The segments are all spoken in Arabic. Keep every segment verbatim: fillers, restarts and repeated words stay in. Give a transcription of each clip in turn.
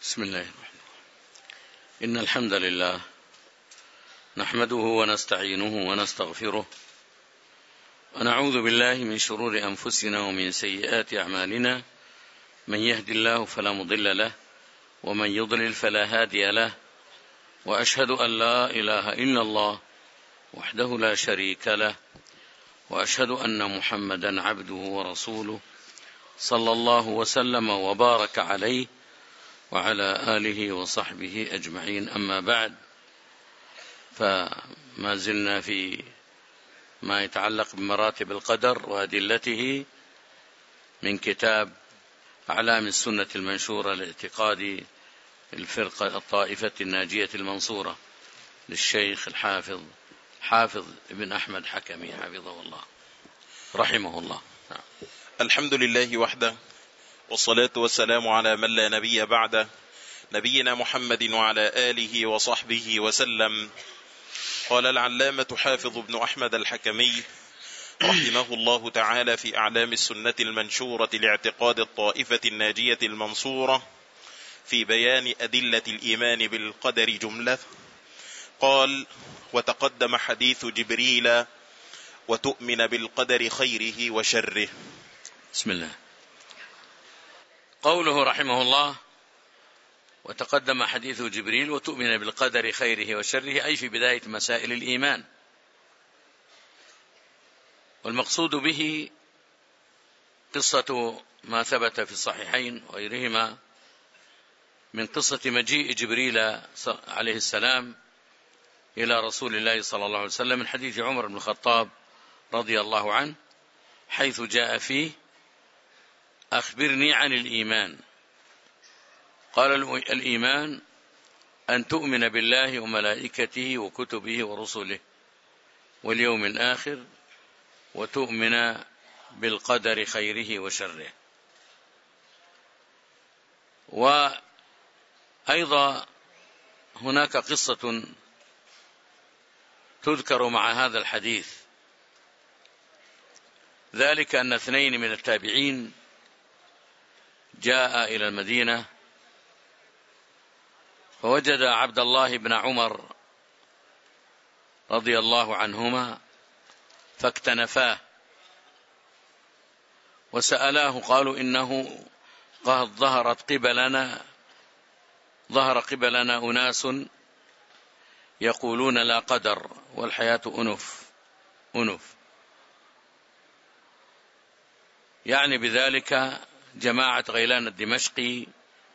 بسم الله الرحمن الرحيم. إن الحمد لله نحمده ونستعينه ونستغفره ونعوذ بالله من شرور أنفسنا ومن سيئات أعمالنا، من يهد الله فلا مضل له ومن يضلل فلا هادي له، وأشهد أن لا إله إلا الله وحده لا شريك له، وأشهد أن محمدا عبده ورسوله صلى الله وسلم وبارك عليه وعلى آله وصحبه أجمعين. أما بعد، فما زلنا في ما يتعلق بمراتب القدر وأدلته من كتاب أعلام السنة المنشورة لاعتقاد الفرقة الطائفة الناجية المنصورة للشيخ الحافظ حافظ ابن أحمد حكمي حفظه الله رحمه الله. الحمد لله وحده، والصلاة والسلام على من لا نبي بعده، نبينا محمد وعلى آله وصحبه وسلم. قال العلامة حافظ ابن أحمد الحكمي رحمه الله تعالى في أعلام السنة المنشورة لاعتقاد الطائفة الناجية المنصورة في بيان أدلة الإيمان بالقدر جملة، قال: وتقدم حديث جبريل وتؤمن بالقدر خيره وشره. بسم الله. قوله رحمه الله: وتقدم حديث جبريل وتؤمن بالقدر خيره وشره، أي في بداية مسائل الإيمان، والمقصود به قصة ما ثبت في الصحيحين وغيرهما من قصة مجيء جبريل عليه السلام إلى رسول الله صلى الله عليه وسلم من حديث عمر بن الخطاب رضي الله عنه، حيث جاء فيه: أخبرني عن الإيمان. قال: الإيمان أن تؤمن بالله وملائكته وكتبه ورسله واليوم الآخر، وتؤمن بالقدر خيره وشره. وأيضا هناك قصة تذكر مع هذا الحديث، ذلك أن اثنين من التابعين جاء إلى المدينة فوجد عبد الله بن عمر رضي الله عنهما فاكتنفاه وسألاه، قالوا: إنه قد ظهرت قبلنا ظهر قبلنا أناس يقولون لا قدر والحياة أنف أنف يعني بذلك جماعة غيلان الدمشقي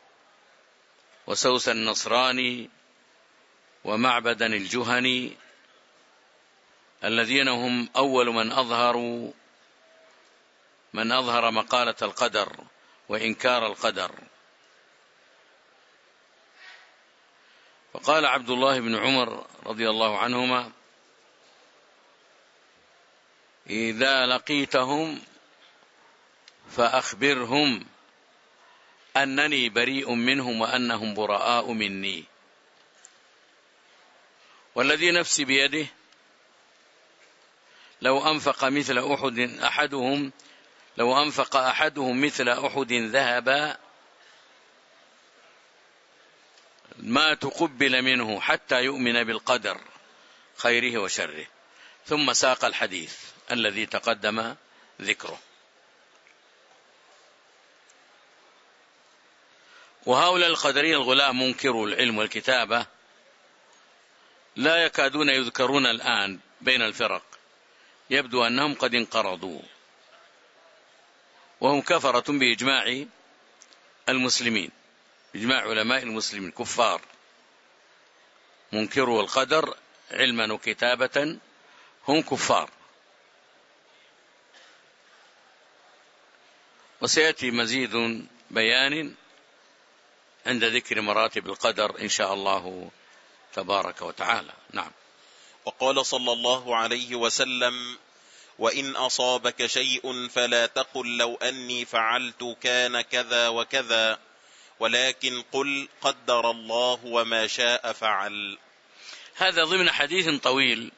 وسوس النصراني ومعبدا الجهني، الذين هم أول من أظهروا من أظهر مقالة القدر وإنكار القدر. فقال عبد الله بن عمر رضي الله عنهما: إذا لقيتهم فأخبرهم أنني بريء منهم وأنهم براء مني، والذي نفسي بيده لو أنفق مثل أحد أحدهم لو أنفق أحدهم مثل أحد ذهبا ما تقبل منه حتى يؤمن بالقدر خيره وشره. ثم ساق الحديث الذي تقدم ذكره. وهؤلاء القدرية الغلاة منكروا العلم والكتابة لا يكادون يذكرون الآن بين الفرق، يبدو أنهم قد انقرضوا، وهم كفرة بإجماع المسلمين، إجماع علماء المسلمين، كفار منكروا القدر علما وكتابة، هم كفار. وسيأتي مزيد بيان عند ذكر مراتب القدر إن شاء الله تبارك وتعالى. نعم. وقال صلى الله عليه وسلم: وإن أصابك شيء فلا تقل لو أني فعلت كان كذا وكذا، ولكن قل قدر الله وما شاء فعل. هذا ضمن حديث طويل،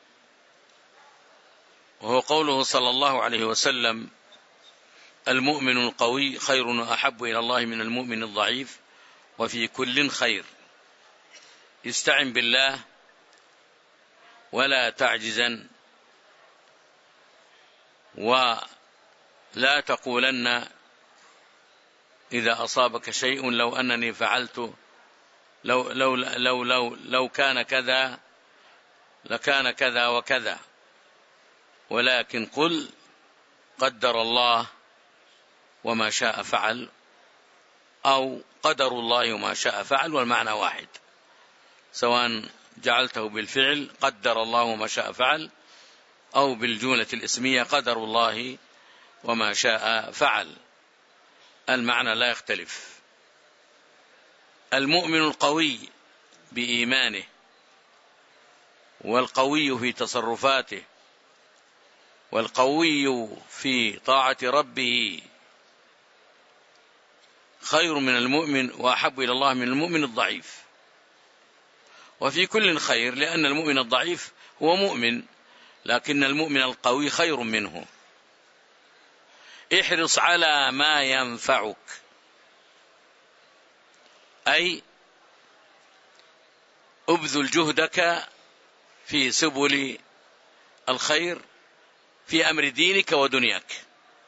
وهو قوله صلى الله عليه وسلم: المؤمن القوي خير وأحب إلى الله من المؤمن الضعيف، وفي كل خير. استعن بالله ولا تعجزن، ولا تقولن إذا أصابك شيء لو أنني فعلت لو لو لو لو لو كان كذا لكان كذا وكذا، ولكن قل قدر الله وما شاء فعل، أو قدر الله وما شاء فعل، والمعنى واحد، سواء جعلته بالفعل قدر الله وما شاء فعل، أو بالجملة الاسمية قدر الله وما شاء فعل، المعنى لا يختلف. المؤمن القوي بإيمانه والقوي في تصرفاته والقوي في طاعة ربه خير من المؤمن وأحب إلى الله من المؤمن الضعيف. وفي كل خير، لأن المؤمن الضعيف هو مؤمن، لكن المؤمن القوي خير منه. احرص على ما ينفعك، أي أبذل جهدك في سبل الخير في أمر دينك ودنياك.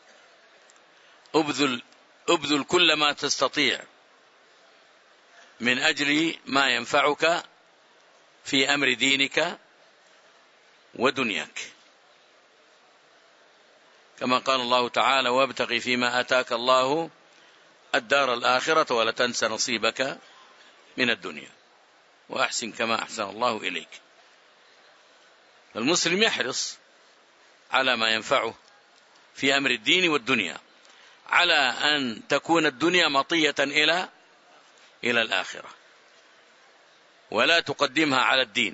أبذل أبذل كل ما تستطيع من أجل ما ينفعك في أمر دينك ودنياك، كما قال الله تعالى: وابتغ فيما آتاك الله الدار الآخرة ولا تنس نصيبك من الدنيا وأحسن كما أحسن الله إليك. المسلم يحرص على ما ينفعه في أمر الدين والدنيا، على أن تكون الدنيا مطية إلى إلى الآخرة، ولا تقدمها على الدين،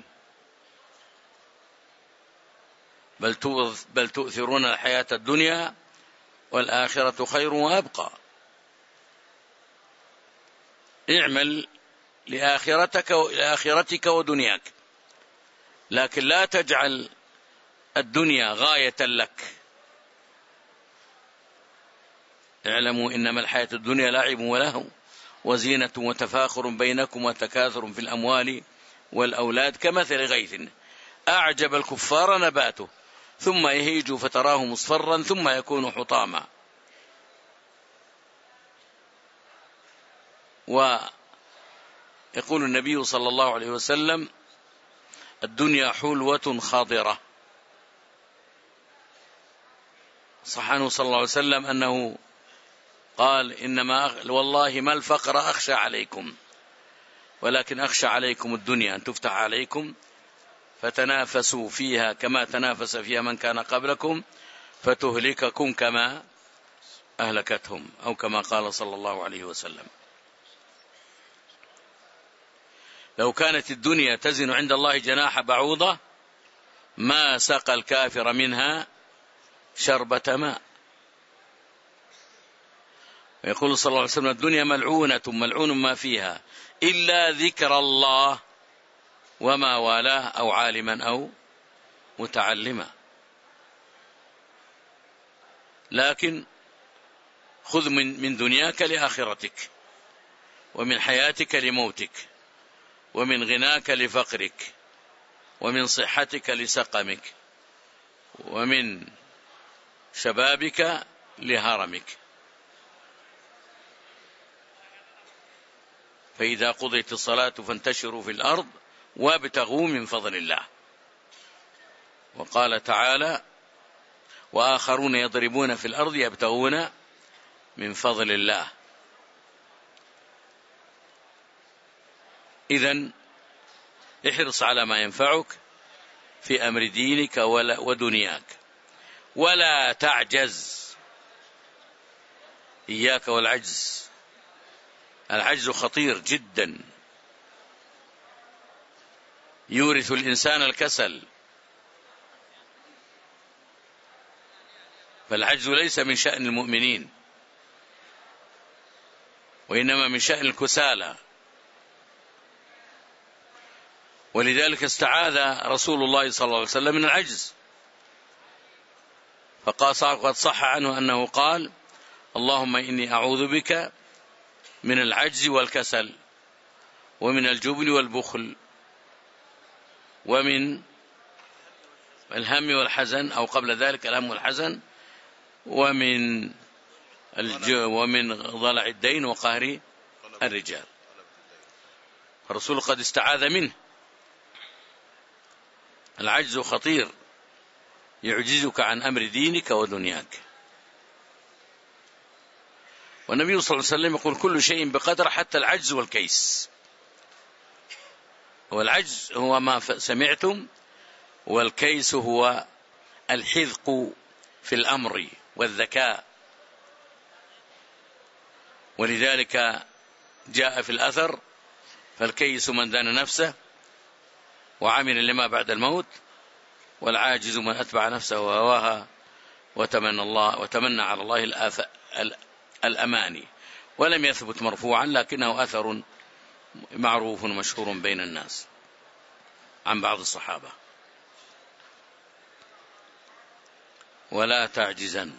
بل بل تؤثرون الحياة الدنيا والآخرة خير وأبقى. اعمل لآخرتك لآخرتك ودنياك، لكن لا تجعل الدنيا غاية لك. اعلموا إنما الحياة الدنيا لعب ولهو وزينة وتفاخر بينكم وتكاثر في الأموال والأولاد كمثل غيث أعجب الكفار نباته ثم يهيج فتراه مصفرا ثم يكون حطاما. ويقول النبي صلى الله عليه وسلم: الدنيا حلوة خاضرة. صح عنه صلى الله عليه وسلم أنه قال: إنما والله ما الفقر أخشى عليكم، ولكن أخشى عليكم الدنيا أن تفتح عليكم فتنافسوا فيها كما تنافس فيها من كان قبلكم فتهلككم كما أهلكتهم، أو كما قال صلى الله عليه وسلم. لو كانت الدنيا تزن عند الله جناح بعوضة ما سقى الكافر منها شربة ماء. ويقول صلى الله عليه وسلم: الدنيا ملعونة ملعون ما فيها إلا ذكر الله وما والاه أو عالما أو متعلما. لكن خذ من من دنياك لآخرتك، ومن حياتك لموتك، ومن غناك لفقرك، ومن صحتك لسقمك، ومن شبابك لهرمك. فإذا قضيت الصلاة فانتشروا في الأرض وابتغوا من فضل الله. وقال تعالى: وآخرون يضربون في الأرض يبتغون من فضل الله. إذن احرص على ما ينفعك في أمر دينك ودنياك، ولا تعجز. إياك والعجز، العجز خطير جدا، يورث الإنسان الكسل. فالعجز ليس من شأن المؤمنين، وإنما من شأن الكسالى. ولذلك استعاذ رسول الله صلى الله عليه وسلم من العجز، فقال قد صح عنه أنه قال: اللهم إني أعوذ بك من العجز والكسل. ومن الجبن والبخل، ومن الهم والحزن، أو قبل ذلك الهم والحزن، ومن الج... ومن ضلع الدين وقهر الرجال. الرسول قد استعاذ منه. العجز خطير، يعجزك عن أمر دينك ودنياك. والنبي صلى الله عليه وسلم يقول كل شيء بقدر حتى العجز والكيس. والعجز هو ما سمعتم، والكيس هو الحذق في الأمر والذكاء. ولذلك جاء في الأثر: فالكيس من دان نفسه وعمل لما بعد الموت، والعاجز من أتبع نفسه وهواها وتمنى الله وتمنى على الله الآث... الأماني. ولم يثبت مرفوعا، لكنه أثر معروف مشهور بين الناس عن بعض الصحابة. ولا تعجزن،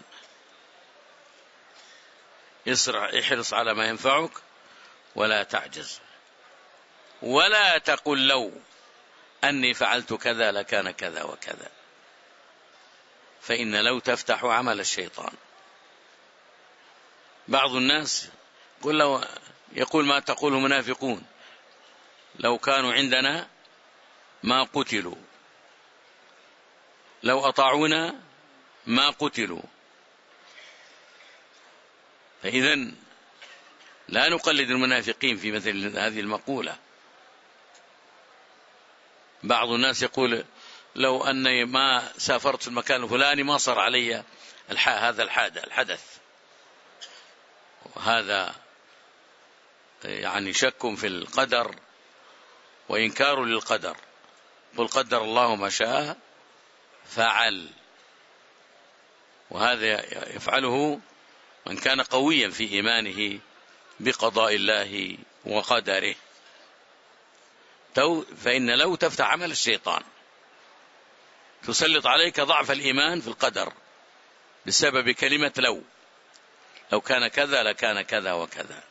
احرص على ما ينفعك ولا تعجز. ولا تقل لو أني فعلت كذا لكان كذا وكذا، فإن لو تفتح عمل الشيطان. بعض الناس يقول, لو يقول ما تقوله المنافقون: لو كانوا عندنا ما قتلوا، لو أطاعونا ما قتلوا. فإذن لا نقلد المنافقين في مثل هذه المقولة. بعض الناس يقول: لو أني ما سافرت في المكان الفلاني ما صار علي هذا الحدث. وهذا يعني شك في القدر وإنكار للقدر. قل قدر الله ما شاء فعل. وهذا يفعله من كان قويا في إيمانه بقضاء الله وقدره. فإن لو تفتح عمل الشيطان، تسلط عليك ضعف الإيمان في القدر بسبب كلمة لو، لو كان كذا لكان كذا وكذا.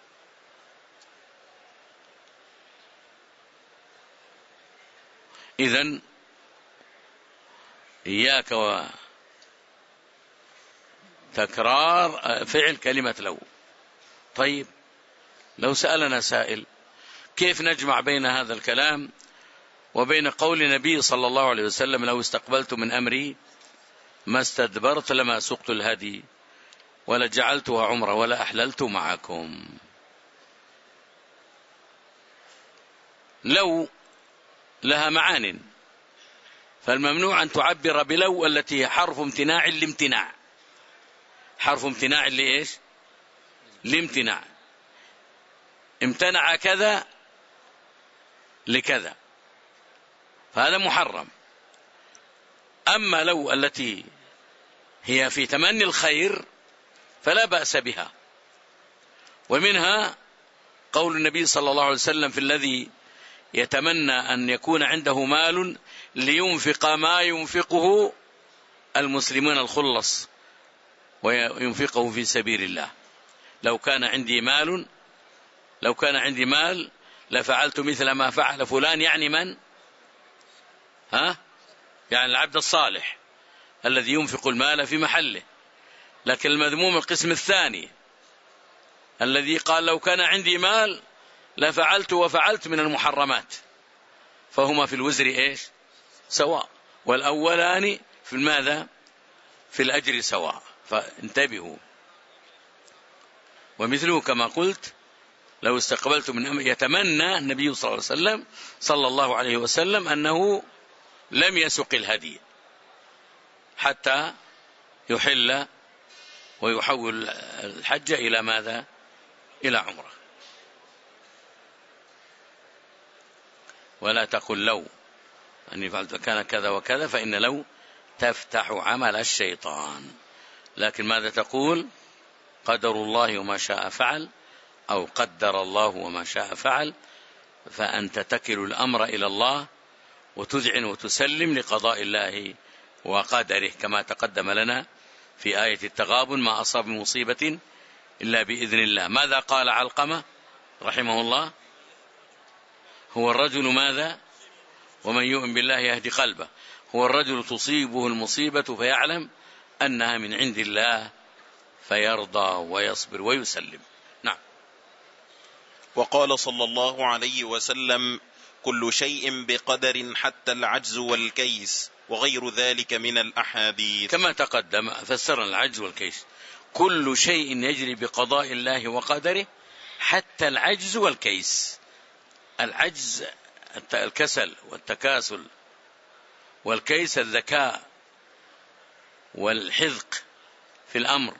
إذن إياك وتكرار فعل كلمة لو. طيب، لو سألنا سائل: كيف نجمع بين هذا الكلام وبين قول النبي صلى الله عليه وسلم: لو استقبلت من أمري ما استدبرت لما سقت الهدي ولا جعلتها عمرة ولا أحللت معكم؟ لو لها معان، فالممنوع أن تعبر بلو التي هي حرف امتناع لامتناع. حرف امتناع لإيش؟ لامتناع. امتنع كذا لكذا، فهذا محرم. أما لو التي هي في تمني الخير فلا بأس بها. ومنها قول النبي صلى الله عليه وسلم في الذي يتمنى أن يكون عنده مال لينفق ما ينفقه المسلمون الخلص وينفقه في سبيل الله: لو كان عندي مال لو كان عندي مال لفعلت مثل ما فعل فلان. يعني من؟ ها؟ يعني العبد الصالح الذي ينفق المال في محله. لكن المذموم القسم الثاني الذي قال: لو كان عندي مال لفعلت وفعلت من المحرمات. فهما في الوزر إيش؟ سواء. والأولان في ماذا؟ في الأجر سواء. فانتبهوا. ومثله كما قلت: لو استقبلت من أمر، يتمنى النبي صلى الله عليه وسلم صلى الله عليه وسلم أنه لم يسق الهدي حتى يحل ويحول الحج إلى ماذا؟ إلى عمره. ولا تقل لو أني فعلت كان كذا وكذا، فإن لو تفتح عمل الشيطان. لكن ماذا تقول؟ قدر الله وما شاء فعل، أو قدر الله وما شاء فعل. فأنت تكل الأمر إلى الله وتذعن وتسلم لقضاء الله وقدره، كما تقدم لنا في آية التغابن: ما أصاب مصيبة إلا بإذن الله. ماذا قال علقمة رحمه الله؟ هو الرجل ماذا؟ ومن يؤمن بالله يهدي قلبه. هو الرجل تصيبه المصيبة فيعلم أنها من عند الله فيرضى ويصبر ويسلم. نعم. وقال صلى الله عليه وسلم: كل شيء بقدر حتى العجز والكيس وغير ذلك من الأحاديث. كما تقدم فسرنا العجز والكيس. كل شيء يجري بقضاء الله وقدره حتى العجز والكيس. العجز الكسل والتكاسل، والكيس الذكاء والحذق في الأمر،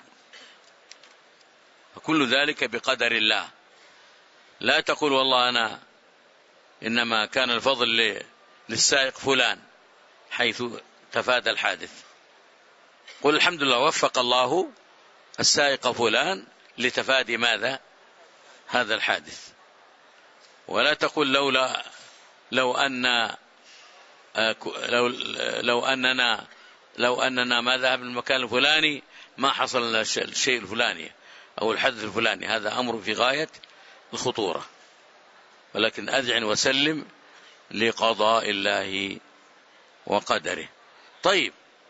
فكل ذلك بقدر الله. لا تقول والله أنا إنما كان الفضل للسائق فلان حيث تفادى الحادث. قل الحمد لله وفق الله السائق فلان لتفادي ماذا؟ هذا الحادث. ولا تقول لولا لو أن لو لو أننا لو أننا ما ذهب المكان الفلاني ما حصل الشيء الفلاني أو الحدث الفلاني. هذا أمر في غاية الخطورة. ولكن أذعن وسلم لقضاء الله وقدره. طيب،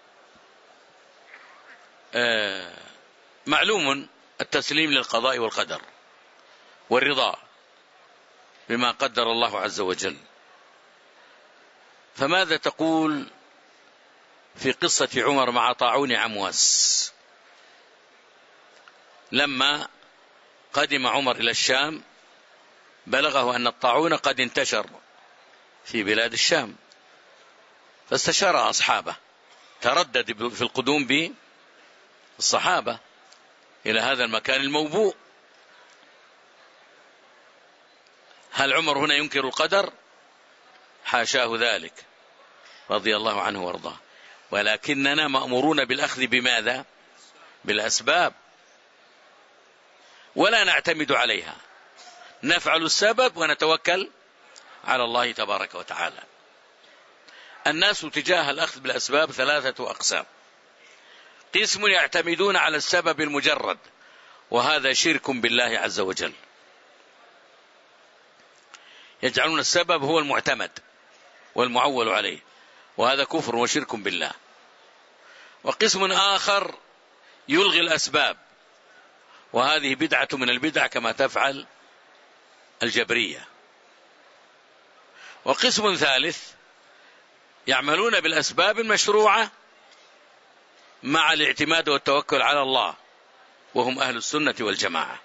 آه معلوم التسليم للقضاء والقدر والرضا بما قدر الله عز وجل. فماذا تقول في قصة عمر مع طاعون عمواس؟ لما قدم عمر إلى الشام بلغه أن الطاعون قد انتشر في بلاد الشام، فاستشار أصحابه، تردد في القدوم بالصحابة إلى هذا المكان الموبوء. هل عمر هنا ينكر القدر؟ حاشاه ذلك رضي الله عنه وارضاه. ولكننا مأمورون بالأخذ بماذا؟ بالأسباب، ولا نعتمد عليها، نفعل السبب ونتوكل على الله تبارك وتعالى. الناس تجاه الأخذ بالأسباب ثلاثة أقسام. قسم يعتمدون على السبب المجرد، وهذا شرك بالله عز وجل، يجعلون السبب هو المعتمد والمعول عليه، وهذا كفر وشرك بالله. وقسم آخر يلغي الأسباب، وهذه بدعة من البدع كما تفعل الجبرية. وقسم ثالث يعملون بالأسباب المشروعة مع الاعتماد والتوكل على الله، وهم أهل السنة والجماعة،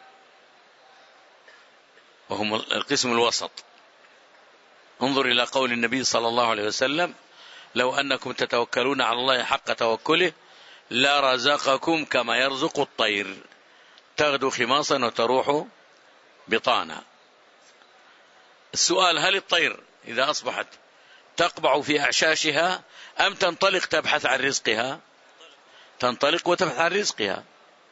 وهم القسم الوسط. انظر إلى قول النبي صلى الله عليه وسلم: لو أنكم تتوكلون على الله حق توكله لرزقكم كما يرزق الطير تغدو خماصا وتروح بطانا. السؤال: هل الطير إذا أصبحت تقبع في أعشاشها أم تنطلق تبحث عن رزقها؟ تنطلق وتبحث عن رزقها.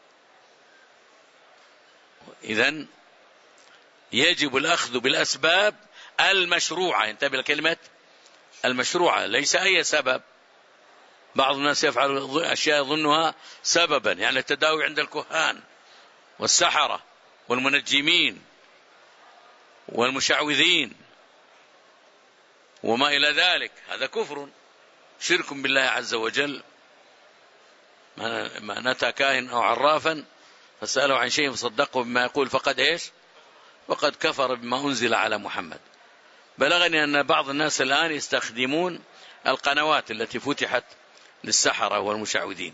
إذن يجب الأخذ بالأسباب المشروعة. انتبه لكلمة المشروعة، ليس أي سبب. بعض الناس يفعل أشياء يظنها سببا، يعني التداوي عند الكهان والسحرة والمنجمين والمشعوذين وما إلى ذلك. هذا كفر شرك بالله عز وجل. ما نتى كاهن أو عرافا فسأله عن شيء فصدقه بما يقول فقد إيش؟ فقد كفر بما أنزل على محمد. بلغني أن بعض الناس الآن يستخدمون القنوات التي فتحت للسحرة والمشعوذين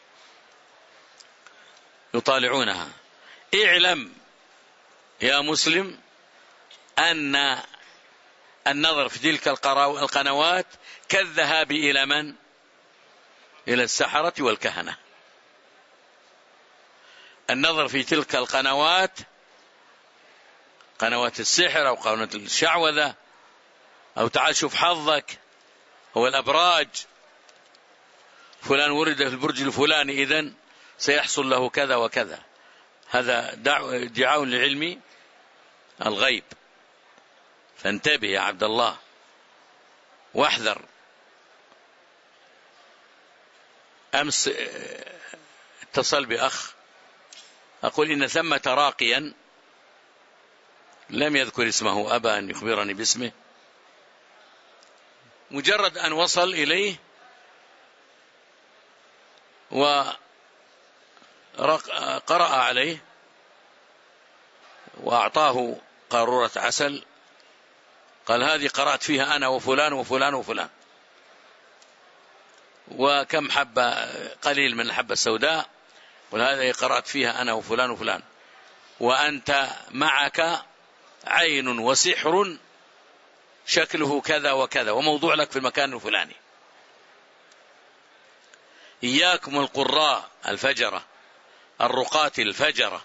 يطالعونها. اعلم يا مسلم أن النظر في تلك القنوات كالذهاب إلى من؟ إلى السحرة والكهنة. النظر في تلك القنوات، قنوات السحر أو قنوات الشعوذة، أو تعال شوف حظك، هو الأبراج، فلان ورد في البرج الفلاني إذن سيحصل له كذا وكذا. هذا ادعاء لعلم الغيب. فانتبه يا عبد الله واحذر. أمس اتصل بأخ أقول إن ثمة راقيا لم يذكر اسمه، أبى أن يخبرني باسمه. مجرد أن وصل إليه وقرأ عليه وأعطاه قارورة عسل، قال هذه قرأت فيها أنا وفلان وفلان وفلان، وكم حبة قليل من الحبة السوداء، قل هذه قرأت فيها أنا وفلان وفلان، وأنت معك عين وسحر شكله كذا وكذا وموضوع لك في المكان الفلاني. إياكم القراء الفجرة الرقاة الفجرة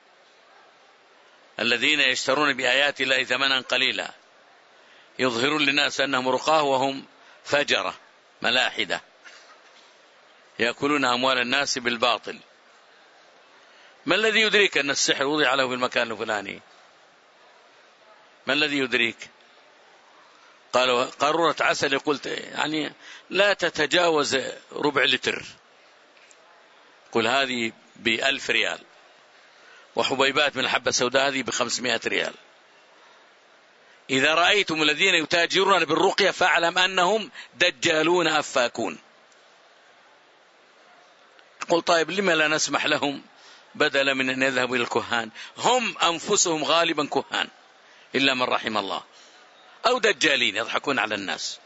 الذين يشترون بآيات الله ثمنا قليلا، يظهرون للناس أنهم رقاه وهم فجرة ملاحدة يأكلون أموال الناس بالباطل. ما الذي يدريك أن السحر وضع له في المكان الفلاني؟ ما الذي يدريك؟ قالوا قارورة عسل، قلت يعني لا تتجاوز ربع لتر، قل هذه بألف ريال، وحبيبات من الحبة السوداء هذه بخمسمائة ريال. إذا رأيتم الذين يتاجرون بالرقية فاعلم أنهم دجالون أفاكون. قل طيب لما لا نسمح لهم بدلا من أن يذهبوا إلى الكهان؟ هم أنفسهم غالبا كهان إلا من رحم الله، أو دجالين يضحكون على الناس.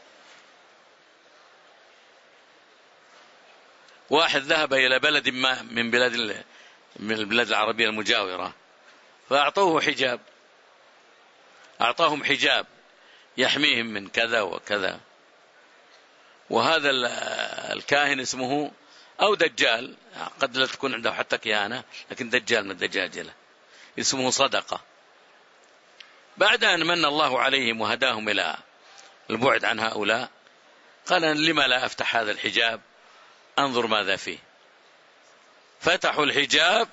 واحد ذهب إلى بلد ما من بلاد من البلاد العربية المجاورة فأعطوه حجاب، أعطاهم حجاب يحميهم من كذا وكذا، وهذا الكاهن اسمه أو دجال، قد لا تكون عنده حتى كيانة، لكن دجال من الدجاجلة، اسمه صدقة. بعد أن من الله عليهم وهداهم إلى البعد عن هؤلاء قال لما لا أفتح هذا الحجاب أنظر ماذا فيه. فتحوا الحجاب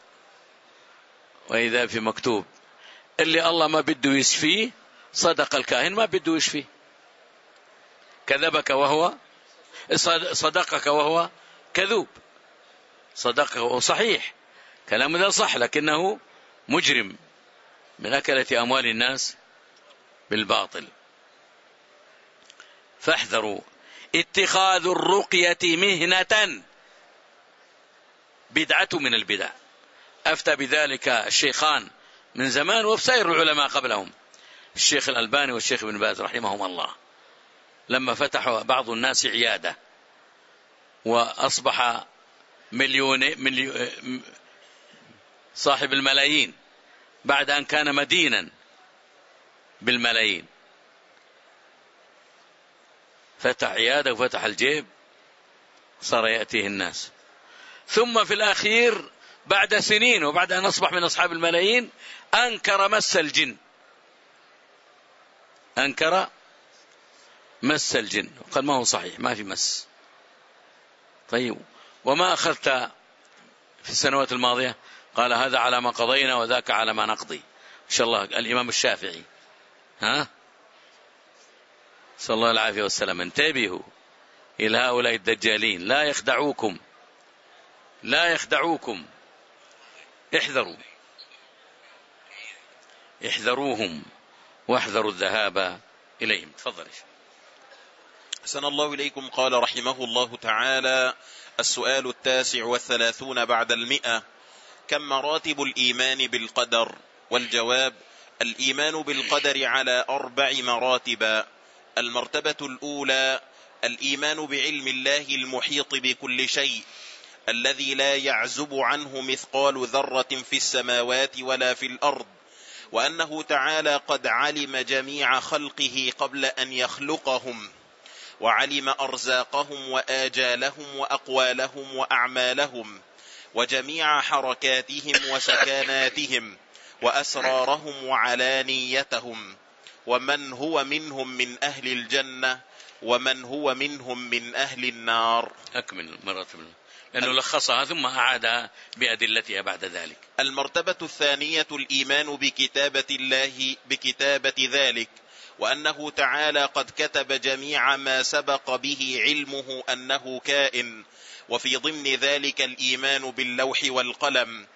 وإذا في مكتوب اللي الله ما بده يشفيه صدق الكاهن ما بده يشفيه، كذبك وهو صدقك وهو كذوب، صدقك وهو صحيح، كلام ذا صح لكنه مجرم من أكلة أموال الناس بالباطل. فاحذروا اتخاذ الرقية مهنة، بدعة من البدع. أفتى بذلك الشيخان من زمان وسائر العلماء قبلهم، الشيخ الألباني والشيخ ابن باز رحمهم الله، لما فتحوا بعض الناس عيادة وأصبح مليون مليون صاحب الملايين بعد أن كان مدينا بالملايين، فتح عيادة وفتح الجيب صار يأتيه الناس. ثم في الأخير بعد سنين وبعد أن أصبح من أصحاب الملايين أنكر مس الجن، أنكر مس الجن، قال ما هو صحيح ما في مس. طيب وما أخذت في السنوات الماضية؟ قال هذا على ما قضينا وذاك على ما نقضي. إن شاء الله الإمام الشافعي، ها صلى الله العافية والسلام. انتبهوا إلى هؤلاء الدجالين، لا يخدعوكم لا يخدعوكم احذروا احذروهم واحذروا الذهاب إليهم. تفضل. أحسن الله إليكم. قال رحمه الله تعالى: السؤال التاسع والثلاثون بعد المئة: كم مراتب الإيمان بالقدر؟ والجواب: الإيمان بالقدر على أربع مراتب. المرتبة الأولى الإيمان بعلم الله المحيط بكل شيء، الذي لا يعزب عنه مثقال ذرة في السماوات ولا في الأرض، وأنه تعالى قد علم جميع خلقه قبل أن يخلقهم، وعلم أرزاقهم وآجالهم وأقوالهم وأعمالهم وجميع حركاتهم وسكناتهم وأسرارهم وعلانيتهم، ومن هو منهم من أهل الجنة ومن هو منهم من أهل النار. أكمل مرتبة لأنه لخصها ثم أعادها بأدلتها بعد ذلك. المرتبة الثانية الإيمان بكتابة الله بكتابة ذلك، وأنه تعالى قد كتب جميع ما سبق به علمه أنه كائن، وفي ضمن ذلك الإيمان باللوح والقلم.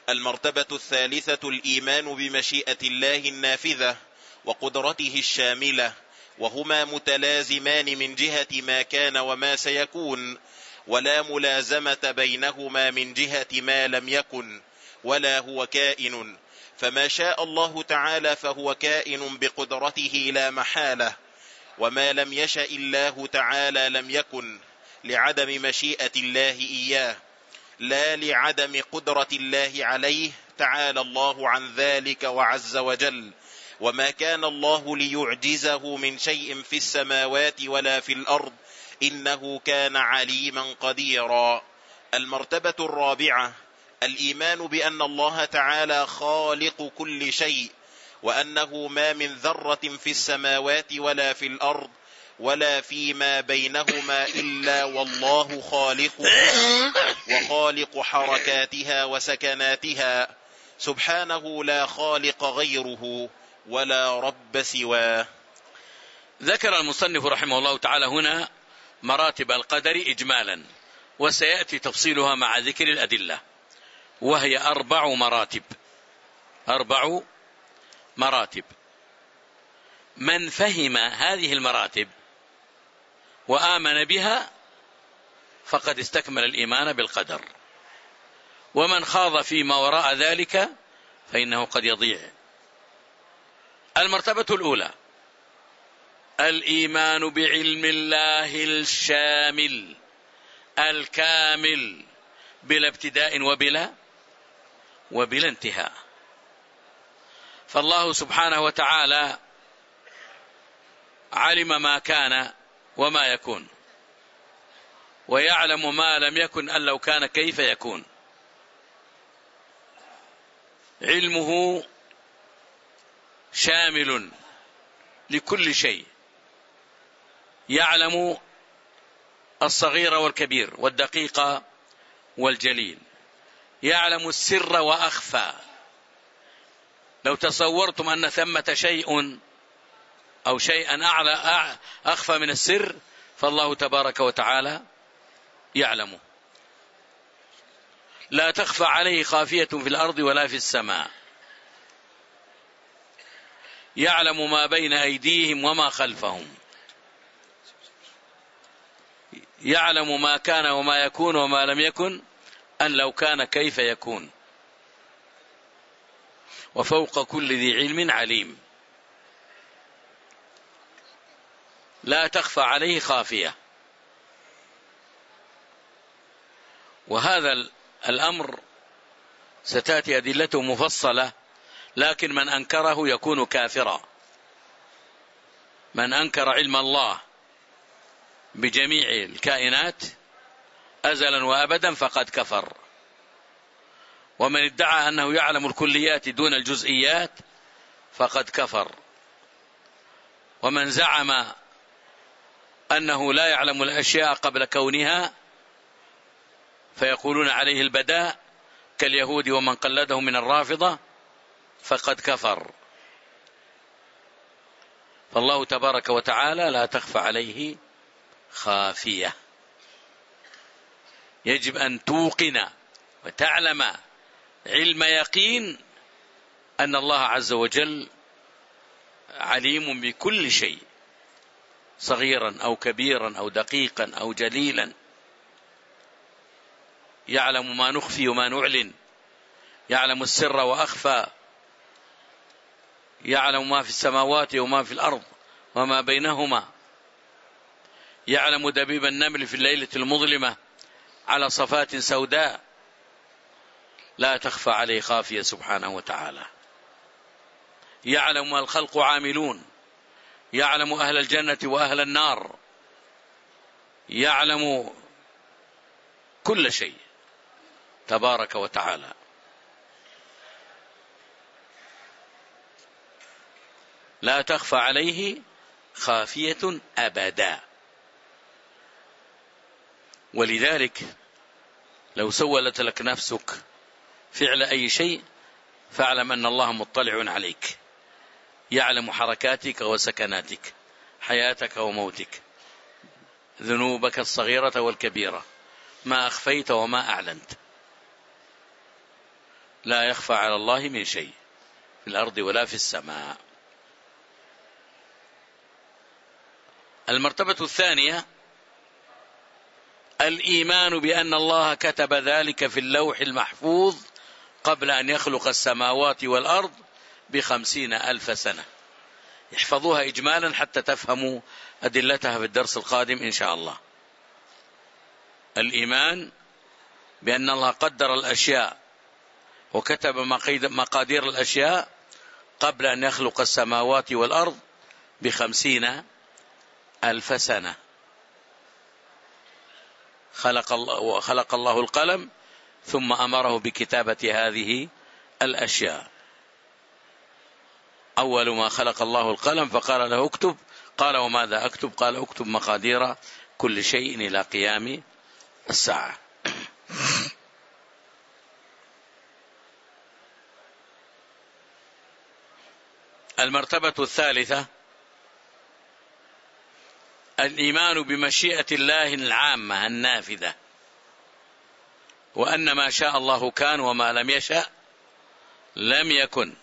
المرتبة الثالثة الإيمان بمشيئة الله النافذة وقدرته الشاملة، وهما متلازمان من جهة ما كان وما سيكون، ولا ملازمة بينهما من جهة ما لم يكن ولا هو كائن، فما شاء الله تعالى فهو كائن بقدرته لا محالة، وما لم يشأ الله تعالى لم يكن لعدم مشيئة الله إياه، لا لعدم قدرة الله عليه تعالى الله عن ذلك وعز وجل. وما كان الله ليعجزه من شيء في السماوات ولا في الأرض، إنه كان عليما قديرا. المرتبة الرابعة الإيمان بأن الله تعالى خالق كل شيء، وأنه ما من ذرة في السماوات ولا في الأرض ولا فيما بينهما إلا والله خالقها وخالق حركاتها وسكناتها، سبحانه لا خالق غيره ولا رب سواه. ذكر المصنف رحمه الله تعالى هنا مراتب القدر إجمالا، وسيأتي تفصيلها مع ذكر الأدلة، وهي أربع مراتب. أربع مراتب. من فهم هذه المراتب وآمن بها فقد استكمل الإيمان بالقدر، ومن خاض فيما وراء ذلك فإنه قد يضيع. المرتبة الأولى الإيمان بعلم الله الشامل الكامل بلا ابتداء وبلا وبلا انتهاء. فالله سبحانه وتعالى علم ما كان وما يكون، ويعلم ما لم يكن أن لو كان كيف يكون. علمه شامل لكل شيء، يعلم الصغير والكبير والدقيق والجليل، يعلم السر وأخفى. لو تصورتم أن ثمة شيء أو شيئا أعلى أخفى من السر، فالله تبارك وتعالى يعلمه. لا تخفى عليه خافية في الأرض ولا في السماء. يعلم ما بين أيديهم وما خلفهم، يعلم ما كان وما يكون وما لم يكن أن لو كان كيف يكون، وفوق كل ذي علم عليم. لا تخفى عليه خافية. وهذا الأمر ستأتي أدلته مفصلة، لكن من أنكره يكون كافرا. من أنكر علم الله بجميع الكائنات أزلا وأبدا فقد كفر. ومن ادعى أنه يعلم الكليات دون الجزئيات فقد كفر. ومن زعم أنه لا يعلم الأشياء قبل كونها فيقولون عليه البداء كاليهود ومن قلده من الرافضة فقد كفر. فالله تبارك وتعالى لا تخفى عليه خافية. يجب أن توقن وتعلم علم يقين أن الله عز وجل عليم بكل شيء، صغيرا أو كبيرا أو دقيقا أو جليلا. يعلم ما نخفي وما نعلن، يعلم السر وأخفى، يعلم ما في السماوات وما في الأرض وما بينهما، يعلم دبيب النمل في الليلة المظلمة على صفات سوداء. لا تخفى عليه خافية سبحانه وتعالى. يعلم ما الخلق عاملون، يعلم أهل الجنة وأهل النار، يعلم كل شيء تبارك وتعالى. لا تخفى عليه خافية أبدا. ولذلك لو سولت لك نفسك فعل أي شيء فاعلم أن الله مطلع عليك، يعلم حركاتك وسكناتك، حياتك وموتك، ذنوبك الصغيرة والكبيرة، ما أخفيت وما أعلنت. لا يخفى على الله من شيء في الأرض ولا في السماء. المرتبة الثانية الإيمان بأن الله كتب ذلك في اللوح المحفوظ قبل أن يخلق السماوات والأرض بخمسين ألف سنة. احفظوها إجمالا حتى تفهموا أدلتها في الدرس القادم إن شاء الله. الإيمان بأن الله قدر الأشياء وكتب مقادير الأشياء قبل أن يخلق السماوات والأرض بخمسين ألف سنة. خلق الله, خلق الله القلم ثم أمره بكتابة هذه الأشياء. أول ما خلق الله القلم فقال له اكتب، قال وماذا أكتب؟ قال اكتب مقادير كل شيء إلى قيام الساعة. المرتبة الثالثة الإيمان بمشيئة الله العامة النافذة، وأن ما شاء الله كان وما لم يشأ لم يكن،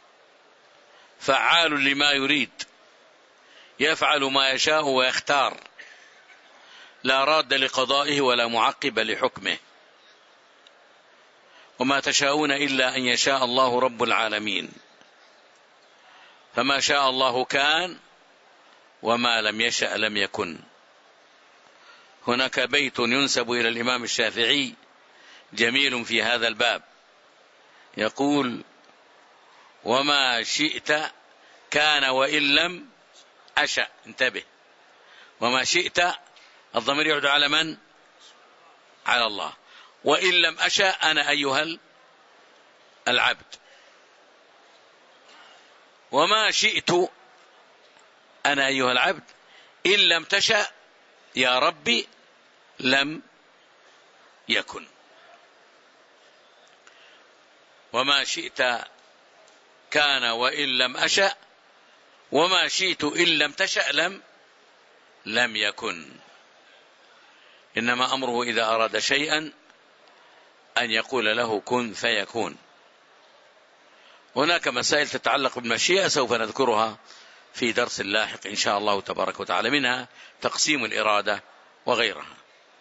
فعال لما يريد، يفعل ما يشاء ويختار، لا راد لقضائه ولا معقب لحكمه، وما تشاءون إلا أن يشاء الله رب العالمين، فما شاء الله كان وما لم يشأ لم يكن. هناك بيت ينسب إلى الإمام الشافعي جميل في هذا الباب، يقول وما شئت كان وإن لم أشأ. انتبه، وما شئت الضمير يعود على من؟ على الله. وإن لم أشأ أنا أيها العبد. وما شئت أنا أيها العبد إن لم تشأ يا ربي لم يكن. وما شئت كان وإن لم أشأ، وما شئت إن لم تشأ لم لم يكن. إنما أمره إذا أراد شيئا أن يقول له كن فيكون. هناك مسائل تتعلق بالمشيئة سوف نذكرها في درس لاحق إن شاء الله تبارك وتعالى، منها تقسيم الإرادة وغيرها.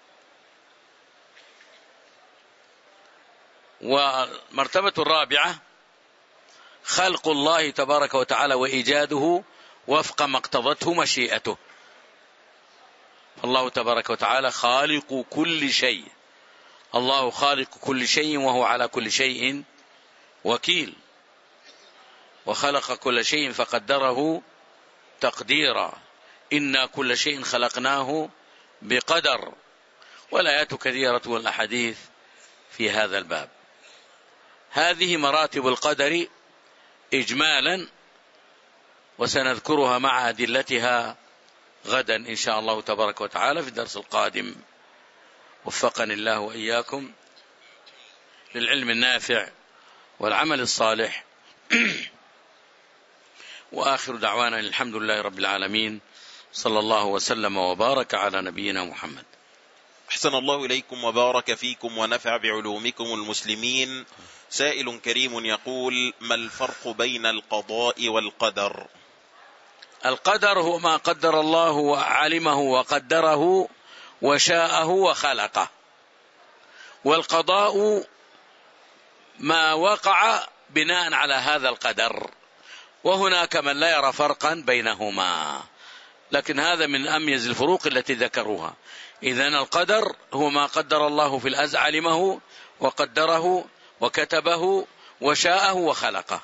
والمرتبة الرابعة خلق الله تبارك وتعالى وإيجاده وفق ما اقتضته مشيئته. الله تبارك وتعالى خالق كل شيء، الله خالق كل شيء وهو على كل شيء وكيل، وخلق كل شيء فقدره تقديرا. إنا كل شيء خلقناه بقدر. والآيات كثيرة والأحاديث في هذا الباب. هذه مراتب القدر إجمالا، وسنذكرها مع أدلتها غدا إن شاء الله تبارك وتعالى في الدرس القادم. وفقني الله وإياكم للعلم النافع والعمل الصالح. وآخر دعوانا الحمد لله رب العالمين، صلى الله وسلم وبارك على نبينا محمد. أحسن الله إليكم وبارك فيكم ونفع بعلومكم المسلمين. سائل كريم يقول: ما الفرق بين القضاء والقدر؟ القدر هو ما قدر الله وعلمه وقدره وشاءه وخلقه، والقضاء ما وقع بناء على هذا القدر، وهناك من لا يرى فرقا بينهما، لكن هذا من أميز الفروق التي ذكروها. إذن القدر هو ما قدر الله في الأزل، علمه وقدره وكتبه وشاءه وخلقه.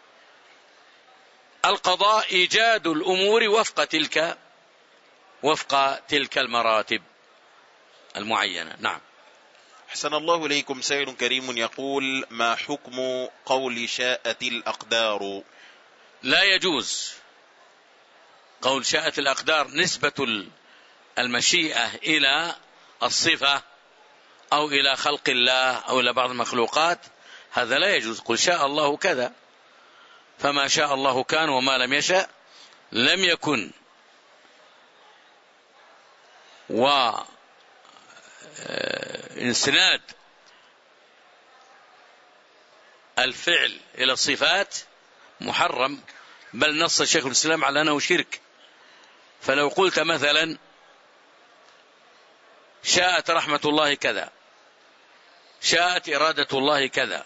القضاء إيجاد الأمور وفق تلك وفق تلك المراتب المعينة. نعم. أحسن الله إليكم. سائل كريم يقول: ما حكم قول شاءت الأقدار؟ لا يجوز قول شاءت الأقدار نسبة المشيئة إلى الصفة أو إلى خلق الله أو إلى بعض المخلوقات، هذا لا يجوز. قل شاء الله كذا، فما شاء الله كان وما لم يشأ لم يكن. وإنسناد الفعل إلى الصفات محرم، بل نص شيخ الإسلام على أنه شرك. فلو قلت مثلا شاءت رحمة الله كذا، شاءت إرادة الله كذا،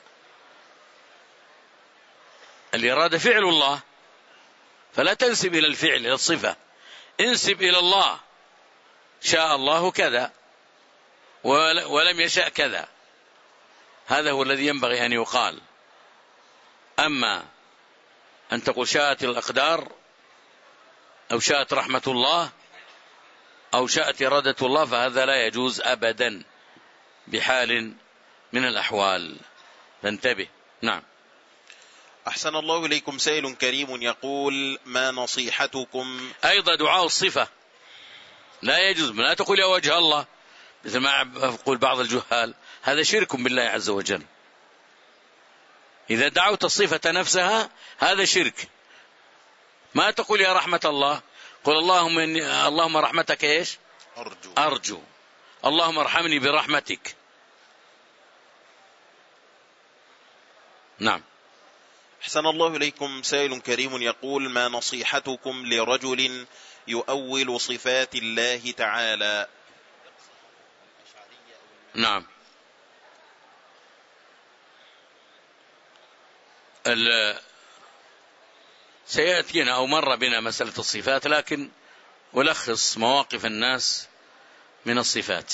الإرادة فعل الله، فلا تنسب إلى الفعل إلى الصفة، انسب إلى الله شاء الله كذا ولم يشاء كذا. هذا هو الذي ينبغي أن يقال. أما أن تقول شاءت الأقدار أو شاءت رحمة الله أو شاءت إرادة الله، فهذا لا يجوز أبدا بحال من الأحوال، فانتبه. نعم. أحسن الله إليكم. سائل كريم يقول: ما نصيحتكم؟ أيضا دعاء الصفة لا يجوز، لا تقول يا وجه الله مثل ما يقول بعض الجهال، هذا شرك بالله عز وجل. إذا دعوت الصفة نفسها هذا شرك. ما تقول يا رحمة الله، قل اللهم إني اللهم رحمتك إيش أرجو أرجو اللهم ارحمني برحمتك. نعم. أحسن الله إليكم. سائل كريم يقول: ما نصيحتكم لرجل يؤول صفات الله تعالى؟ نعم. سيأتينا أو مر بنا مسألة الصفات، لكن ألخص مواقف الناس من الصفات.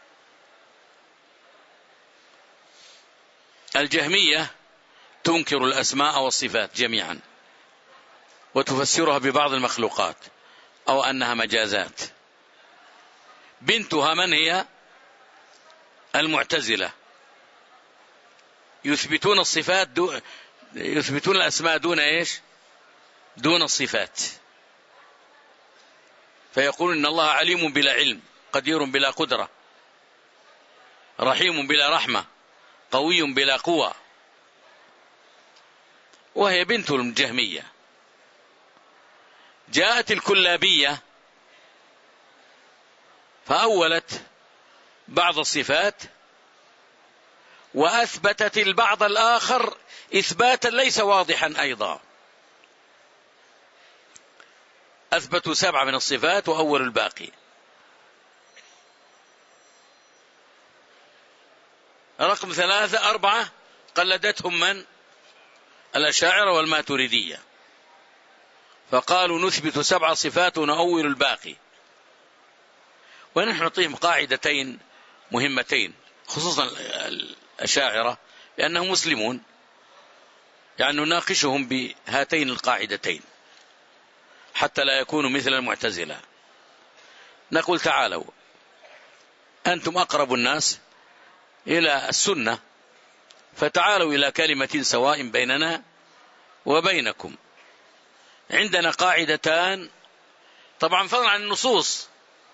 الجهمية تنكر الأسماء والصفات جميعا، وتفسرها ببعض المخلوقات أو أنها مجازات. بنتها من هي؟ المعتزلة، يثبتون الصفات دو يثبتون الأسماء دون إيش؟ دون الصفات. فيقول إن الله عليم بلا علم، قدير بلا قدرة، رحيم بلا رحمة، قوي بلا قوة، وهي بنت الجهمية. جاءت الكلابية فأولت بعض الصفات وأثبتت البعض الآخر إثباتا ليس واضحا أيضا. أثبتوا سبعة من الصفات وأول الباقي. رقم ثلاثة أربعة قلدتهم من؟ الأشاعرة والماتريدية، فقالوا نثبت سبع صفات ونؤول الباقي. ونحن نعطيهم قاعدتين مهمتين، خصوصا الأشاعرة لأنهم مسلمون، يعني نناقشهم بهاتين القاعدتين حتى لا يكونوا مثل المعتزلة. نقول تعالوا أنتم أقرب الناس إلى السنة، فتعالوا إلى كلمة سواء بيننا وبينكم. عندنا قاعدتان، طبعا فضلا عن النصوص،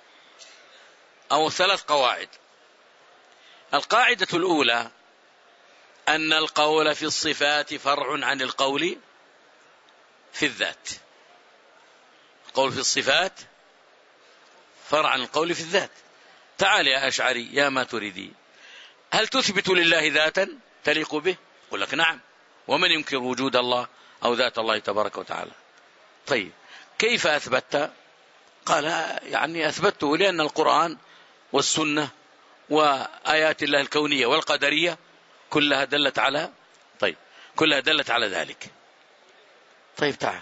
أو ثلاث قواعد. القاعدة الأولى أن القول في الصفات فرع عن القول في الذات. القول في الصفات فرع عن القول في الذات. تعال يا أشعري يا ماتريدي، هل تثبت لله ذاتا تليق به؟ قل لك نعم. ومن ينكر وجود الله أو ذات الله تبارك وتعالى؟ طيب كيف أثبت؟ قال يعني أثبته لأن القرآن والسنة وآيات الله الكونية والقدرية كلها دلت على طيب كلها دلت على ذلك. طيب تعال،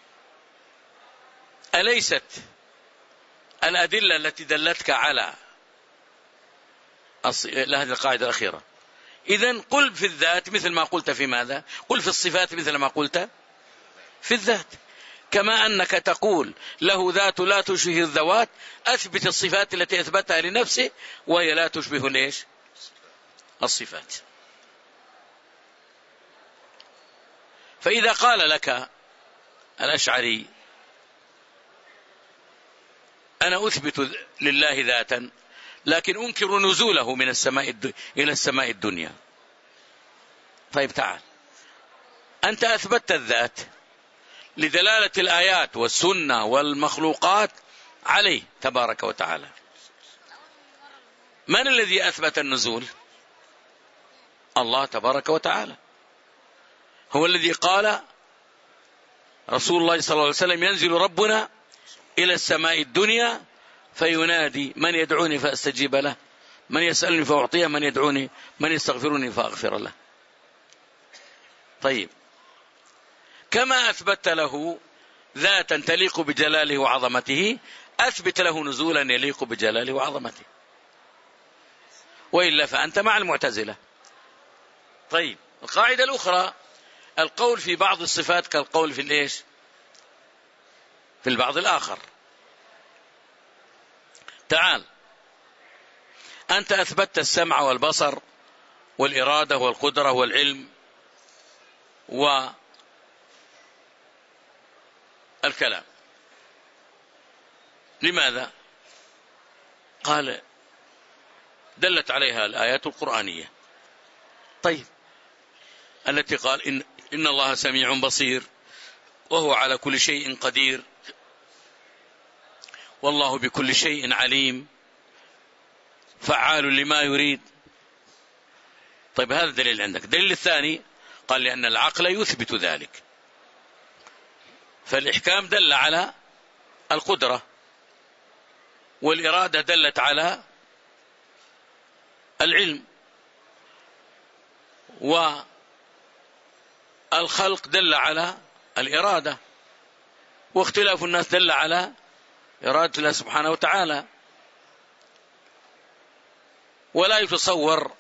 أليست الأدلة التي دلتك على هذه القاعدة الأخيرة؟ إذن قل في الذات مثل ما قلت في ماذا؟ قل في الصفات مثل ما قلت في الذات. كما أنك تقول له ذات لا تشبه الذوات، أثبت الصفات التي أثبتها لنفسه وهي لا تشبه ليش؟ الصفات. فإذا قال لك الأشعري أنا أثبت لله ذاتا لكن أنكر نزوله من السماء إلى السماء الدنيا، طيب تعال، أنت أثبتت الذات لدلالة الآيات والسنة والمخلوقات عليه تبارك وتعالى. من الذي أثبت النزول؟ الله تبارك وتعالى. هو الذي قال رسول الله صلى الله عليه وسلم: ينزل ربنا إلى السماء الدنيا فينادي: من يدعوني فأستجيب له، من يسألني فأعطيه، من يدعوني من يستغفرني فأغفر له. طيب، كما أثبت له ذاتا تليق بجلاله وعظمته، أثبت له نزولا يليق بجلاله وعظمته، وإلا فأنت مع المعتزلة. طيب، القاعدة الأخرى: القول في بعض الصفات كالقول في الإيش؟ في البعض الآخر. تعال، أنت أثبتت السمع والبصر والإرادة والقدرة والعلم والكلام. لماذا؟ قال: دلت عليها الآيات القرآنية. طيب، التي قال إن, إن الله سميع بصير وهو على كل شيء قدير والله بكل شيء عليم فعال لما يريد. طيب، هذا دليل عندك. الدليل الثاني قال: لأن العقل يثبت ذلك. فالإحكام دل على القدرة، والإرادة دلت على العلم، والخلق دل على الإرادة، واختلاف الناس دل على إرادة الله سبحانه وتعالى. ولا يتصور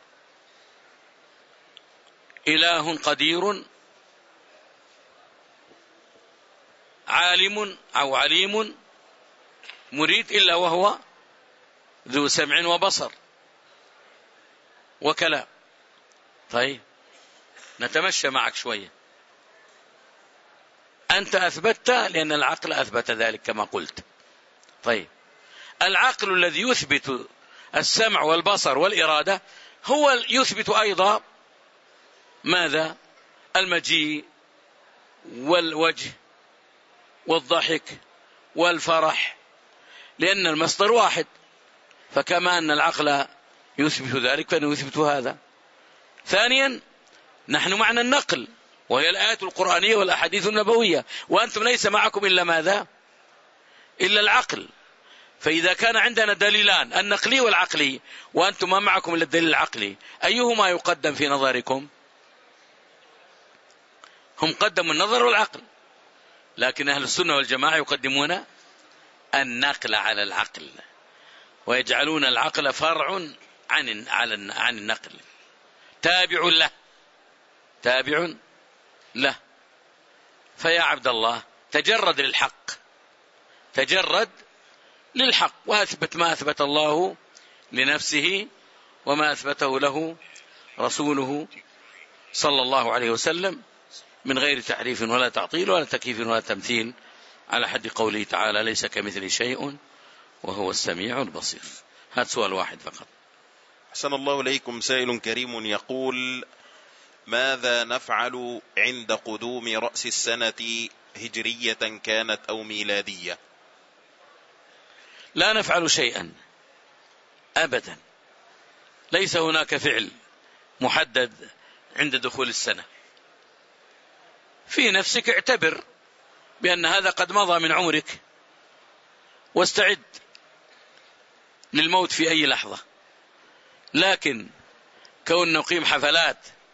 إله قدير عالم أو عليم مريد إلا وهو ذو سمع وبصر وكلام. طيب، نتمشى معك شوية. أنت أثبتت لأن العقل أثبت ذلك كما قلت. طيب، العقل الذي يثبت السمع والبصر والإرادة هو يثبت أيضا ماذا؟ المجيء والوجه والضحك والفرح، لأن المصدر واحد. فكما أن العقل يثبت ذلك فإنه يثبت هذا. ثانيا، نحن معنا النقل، وهي الآيات القرآنية والأحاديث النبوية، وأنتم ليس معكم إلا ماذا؟ إلا العقل. فإذا كان عندنا دليلان، النقلي والعقلي، وأنتم ما معكم إلا الدليل العقلي، أيهما يقدم في نظركم؟ هم قدموا النظر والعقل، لكن أهل السنة والجماعة يقدمون النقل على العقل، ويجعلون العقل فرع عن عن النقل، تابع له تابع له. فيا عبد الله، تجرد للحق، تجرد للحق، وأثبت ما أثبت الله لنفسه وما أثبته له رسوله صلى الله عليه وسلم من غير تحريف ولا تعطيل ولا تكييف ولا تمثيل، على حد قوله تعالى: ليس كمثله شيء وهو السميع البصير. هذا سؤال واحد فقط. أحسن الله إليكم. سائل كريم يقول: ماذا نفعل عند قدوم رأس السنة هجرية كانت أو ميلادية؟ لا نفعل شيئا أبدا، ليس هناك فعل محدد عند دخول السنة. في نفسك اعتبر بأن هذا قد مضى من عمرك، واستعد للموت في أي لحظة. لكن كون نقيم حفلات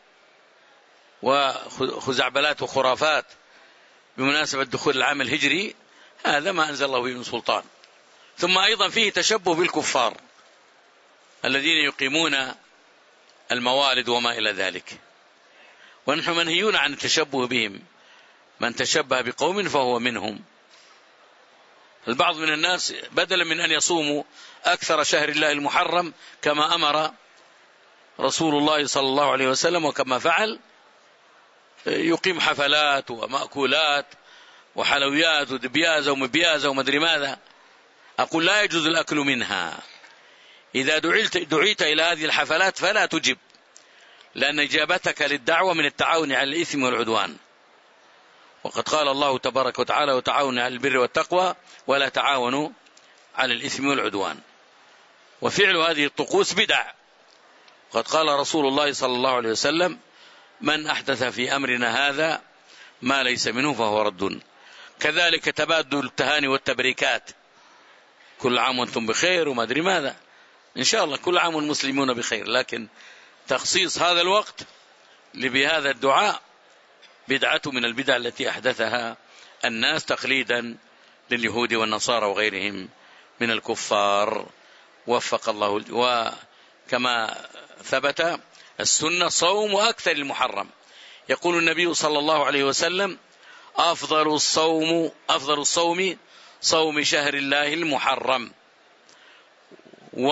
وخزعبلات وخرافات بمناسبة دخول العام الهجري، هذا ما أنزل الله به من سلطان. ثم أيضا فيه تشبه بالكفار الذين يقيمون الموالد وما إلى ذلك، ونحن منهيون عن التشبه بهم. من تشبه بقوم فهو منهم. البعض من الناس بدلا من أن يصوموا أكثر شهر الله المحرم كما أمر رسول الله صلى الله عليه وسلم وكما فعل، يقيم حفلات ومأكولات وحلويات ودبيازة ومبيازة ومدري ماذا. أقول: لا يجوز الأكل منها. إذا دعيت, دعيت إلى هذه الحفلات فلا تجب، لأن إجابتك للدعوة من التعاون على الإثم والعدوان. وقد قال الله تبارك وتعالى: وتعاونوا على البر والتقوى ولا تعاونوا على الإثم والعدوان. وفعل هذه الطقوس بدع. وقد قال رسول الله صلى الله عليه وسلم: من أحدث في أمرنا هذا ما ليس منه فهو رد. كذلك تبادل التهاني والتبريكات، كل عام وانتم بخير وما أدري ماذا، إن شاء الله كل عام والمسلمون بخير، لكن تخصيص هذا الوقت بهذا الدعاء بدعة من البدع التي أحدثها الناس تقليدا لليهود والنصارى وغيرهم من الكفار. وفق الله. وكما ثبت السنة صوم أكثر المحرم. يقول النبي صلى الله عليه وسلم: أفضل الصوم أفضل الصوم صوم شهر الله المحرم. و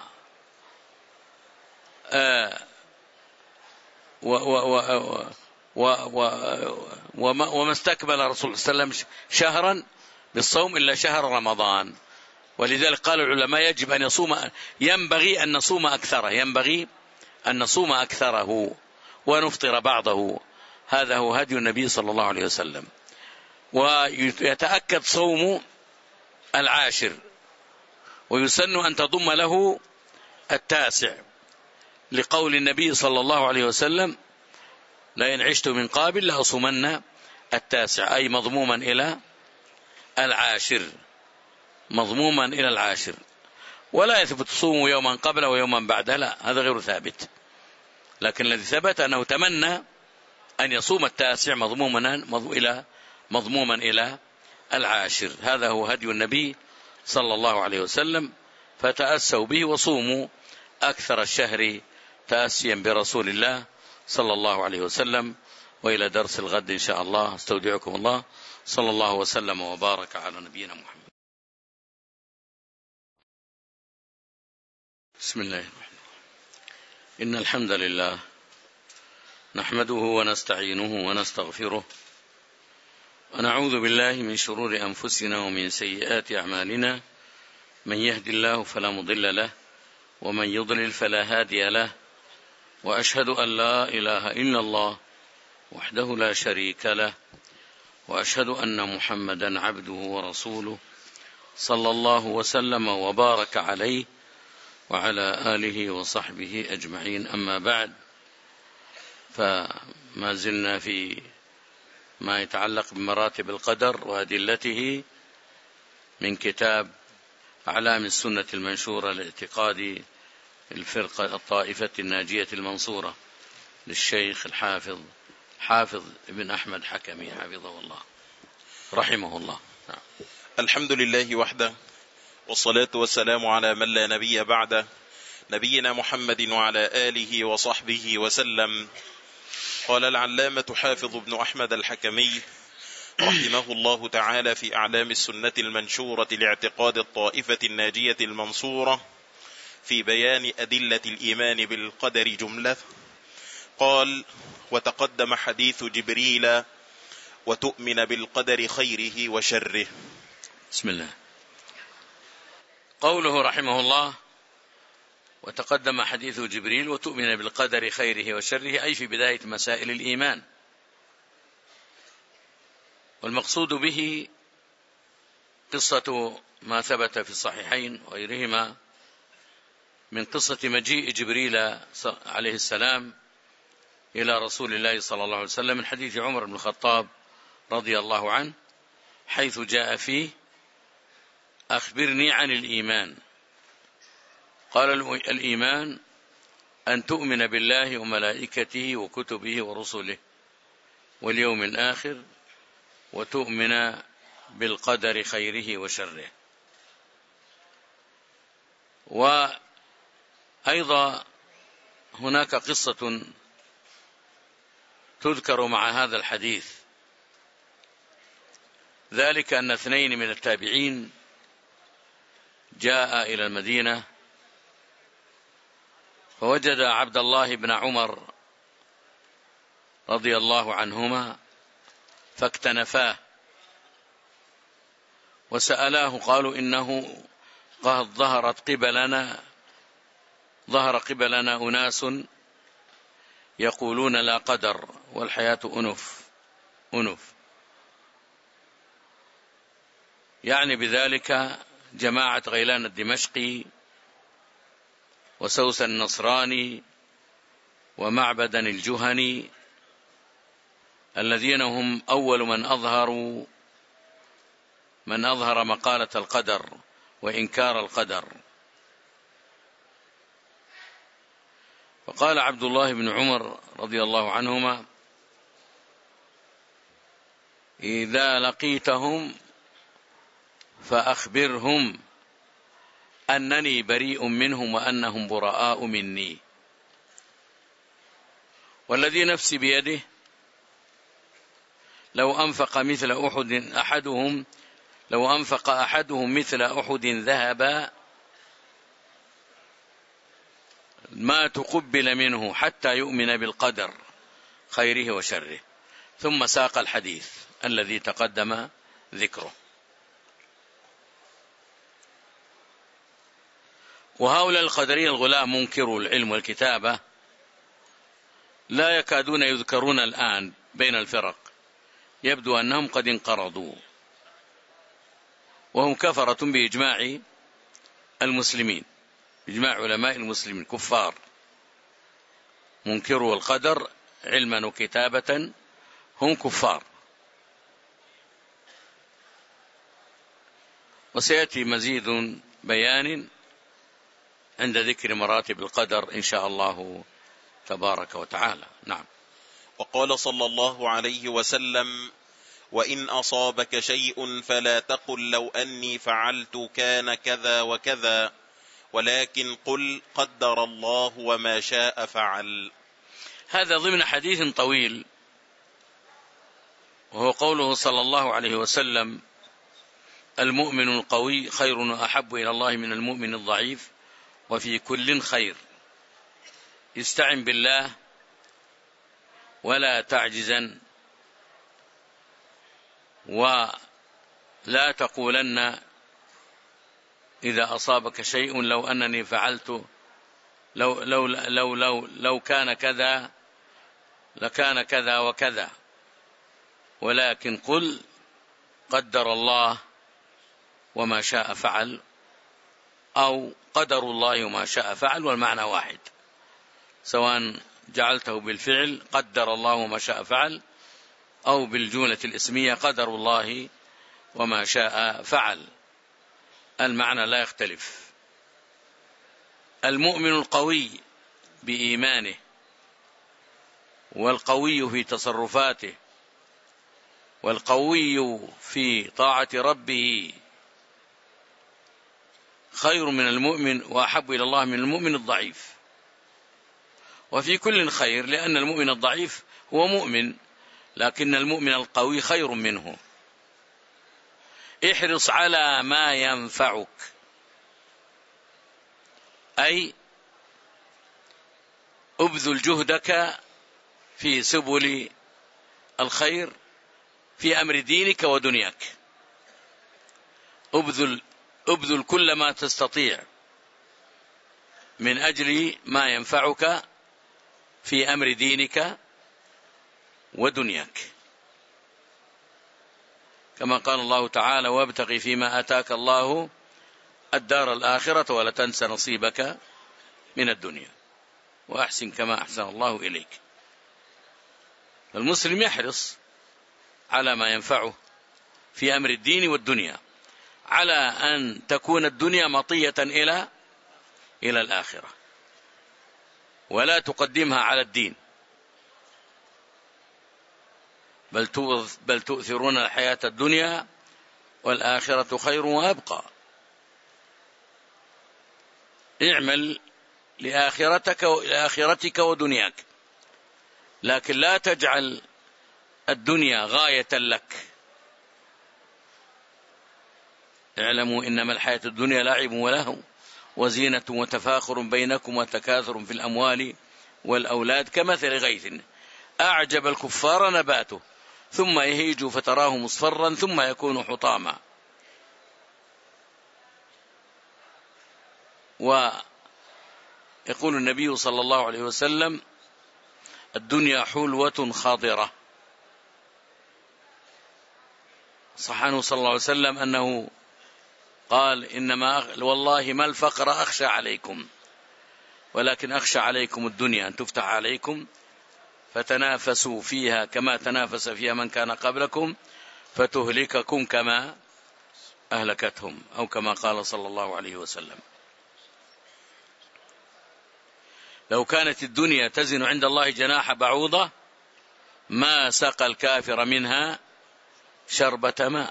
وما استكمل رسول صلى الله عليه وسلم شهرا بالصوم إلا شهر رمضان. ولذلك قال العلماء يجب أن يصوم، ينبغي أن نصوم أكثره، ينبغي أن نصوم أكثره ونفطر بعضه. هذا هو هدي النبي صلى الله عليه وسلم. ويتأكد صوم العاشر، ويسن أن تضم له التاسع، لقول النبي صلى الله عليه وسلم: لئن عشت من قابل لأصومن التاسع، أي مضموما إلى العاشر، مضموما إلى العاشر. ولا يثبت صوم يوما قبل ويوما بعده، لا، هذا غير ثابت. لكن الذي ثبت أنه تمنى أن يصوم التاسع مضموما إلى مضموما إلى العاشر. هذا هو هدي النبي صلى الله عليه وسلم، فتأسوا به وصوموا أكثر الشهر تأسيا برسول الله صلى الله عليه وسلم. وإلى درس الغد إن شاء الله، استودعكم الله، صلى الله وسلم وبارك على نبينا محمد. بسم الله الرحمن الرحيم. إن الحمد لله نحمده ونستعينه ونستغفره، ونعوذ بالله من شرور أنفسنا ومن سيئات أعمالنا. من يهد الله فلا مضل له، ومن يضلل فلا هادي له. وأشهد أن لا إله إلا الله وحده لا شريك له، وأشهد أن محمدا عبده ورسوله، صلى الله وسلم وبارك عليه وعلى آله وصحبه أجمعين. أما بعد، فما زلنا في ما يتعلق بمراتب القدر وأدلته من كتاب أعلام السنة المنشورة لاعتقاد الفرقة الطائفة الناجية المنصورة للشيخ الحافظ حافظ ابن أحمد حكمي حفظه الله رحمه الله. نعم. الحمد لله وحده، والصلاة والسلام على من لا نبي بعده، نبينا محمد وعلى آله وصحبه وسلم. قال العلامة حافظ ابن أحمد الحكمي رحمه الله تعالى في أعلام السنة المنشورة لاعتقاد الطائفة الناجية المنصورة في بيان أدلة الإيمان بالقدر جملة، قال: وتقدم حديث جبريل: وتؤمن بالقدر خيره وشره. بسم الله. قوله رحمه الله: وتقدم حديث جبريل وتؤمن بالقدر خيره وشره، أي في بداية مسائل الإيمان. والمقصود به قصة ما ثبت في الصحيحين وغيرهما من قصة مجيء جبريل عليه السلام إلى رسول الله صلى الله عليه وسلم، من حديث عمر بن الخطاب رضي الله عنه، حيث جاء فيه: أخبرني عن الإيمان. قال: الإيمان أن تؤمن بالله وملائكته وكتبه ورسله واليوم الآخر، وتؤمن بالقدر خيره وشره. وأيضا هناك قصة تذكر مع هذا الحديث، ذلك أن اثنين من التابعين جاء إلى المدينة، فوجد عبد الله بن عمر رضي الله عنهما فاكتنفاه وسألاه، قالوا: إنه قد ظهرت قبلنا ظهر قبلنا أناس يقولون لا قدر والحياة أنف أنف يعني بذلك جماعة غيلان الدمشقي وسوسن النصراني ومعبدا الجهني الذين هم أول من أظهروا من أظهر مقالة القدر وإنكار القدر. فقال عبد الله بن عمر رضي الله عنهما: إذا لقيتهم فأخبرهم أنني بريء منهم وأنهم براء مني، والذي نفسي بيده لو أنفق مثل أحد أحدهم لو أنفق أحدهم مثل أحد ذهبا ما تقبل منه حتى يؤمن بالقدر خيره وشره. ثم ساق الحديث الذي تقدم ذكره. وهؤلاء القدرية الغلاة منكروا العلم والكتابة لا يكادون يذكرون الآن بين الفرق، يبدو أنهم قد انقرضوا، وهم كفرة بإجماع المسلمين، إجماع علماء المسلمين كفار، منكروا القدر علما وكتابة هم كفار. وسيأتي مزيد بيان عند ذكر مراتب القدر إن شاء الله تبارك وتعالى. نعم. وقال صلى الله عليه وسلم: وإن أصابك شيء فلا تقل لو أني فعلت كان كذا وكذا، ولكن قل قدر الله وما شاء فعل. هذا ضمن حديث طويل، وهو قوله صلى الله عليه وسلم: المؤمن القوي خير وأحب إلى الله من المؤمن الضعيف، وفي كل خير. استعن بالله ولا تعجزن، ولا تقولن إذا أصابك شيء لو أنني فعلت لو لو لو لو لو كان كذا لكان كذا وكذا، ولكن قل قدر الله وما شاء فعل، أو قدر الله وما شاء فعل، والمعنى واحد، سواء جعلته بالفعل قدر الله وما شاء فعل، أو بالجملة الاسمية قدر الله وما شاء فعل، المعنى لا يختلف. المؤمن القوي بإيمانه، والقوي في تصرفاته، والقوي في طاعة ربه خير من المؤمن وأحب إلى الله من المؤمن الضعيف. وفي كل خير، لأن المؤمن الضعيف هو مؤمن، لكن المؤمن القوي خير منه. احرص على ما ينفعك، أي أبذل جهدك في سبل الخير في أمر دينك ودنياك، أبذل أبذل كل ما تستطيع من أجل ما ينفعك في أمر دينك ودنياك، كما قال الله تعالى: وابتغ فيما آتاك الله الدار الآخرة ولا تنس نصيبك من الدنيا وأحسن كما أحسن الله إليك. فالمسلم يحرص على ما ينفعه في أمر الدين والدنيا، على أن تكون الدنيا مطية إلى إلى الآخرة، ولا تقدمها على الدين، بل بل تؤثرون الحياة الدنيا والآخرة خير وأبقى. اعمل لآخرتك لآخرتك ودنياك، لكن لا تجعل الدنيا غاية لك. اعلموا إنما الحياة الدنيا لعب ولهو وزينة وتفاخر بينكم وتكاثر في الأموال والأولاد كمثل غيث أعجب الكفار نباته ثم يهيج فتراه مصفرا ثم يكون حطاما. ويقول النبي صلى الله عليه وسلم: الدنيا حلوة خاضرة. صح عنه صلى الله عليه وسلم أنه قال: إنما والله ما الفقر أخشى عليكم، ولكن أخشى عليكم الدنيا أن تفتح عليكم فتنافسوا فيها كما تنافس فيها من كان قبلكم فتهلككم كما أهلكتهم، أو كما قال صلى الله عليه وسلم. لو كانت الدنيا تزن عند الله جناح بعوضة ما سقى الكافر منها شربة ماء.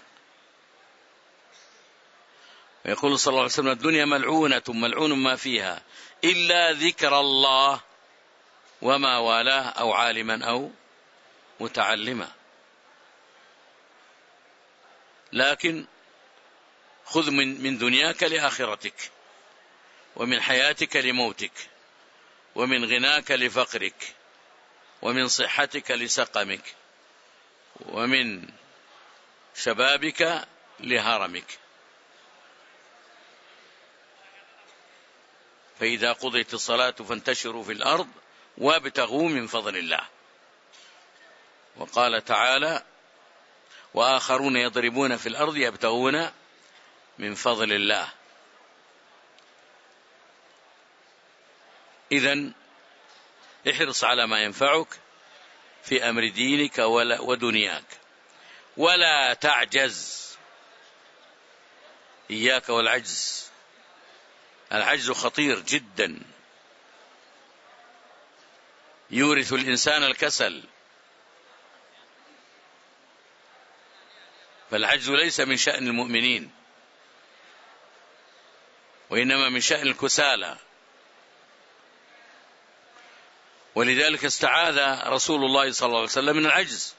يقول صلى الله عليه وسلم: الدنيا ملعونة ملعون ما فيها إلا ذكر الله وما والاه أو عالما أو متعلما. لكن خذ من من دنياك لآخرتك، ومن حياتك لموتك، ومن غناك لفقرك، ومن صحتك لسقمك، ومن شبابك لهرمك. فإذا قضيت الصلاة فانتشروا في الأرض وابتغوا من فضل الله. وقال تعالى: وآخرون يضربون في الأرض يبتغون من فضل الله. إذن احرص على ما ينفعك في أمر دينك ودنياك، ولا تعجز. إياك والعجز، العجز خطير جدا، يورث الإنسان الكسل. فالعجز ليس من شأن المؤمنين، وإنما من شأن الكسالى. ولذلك استعاذ رسول الله صلى الله عليه وسلم من العجز،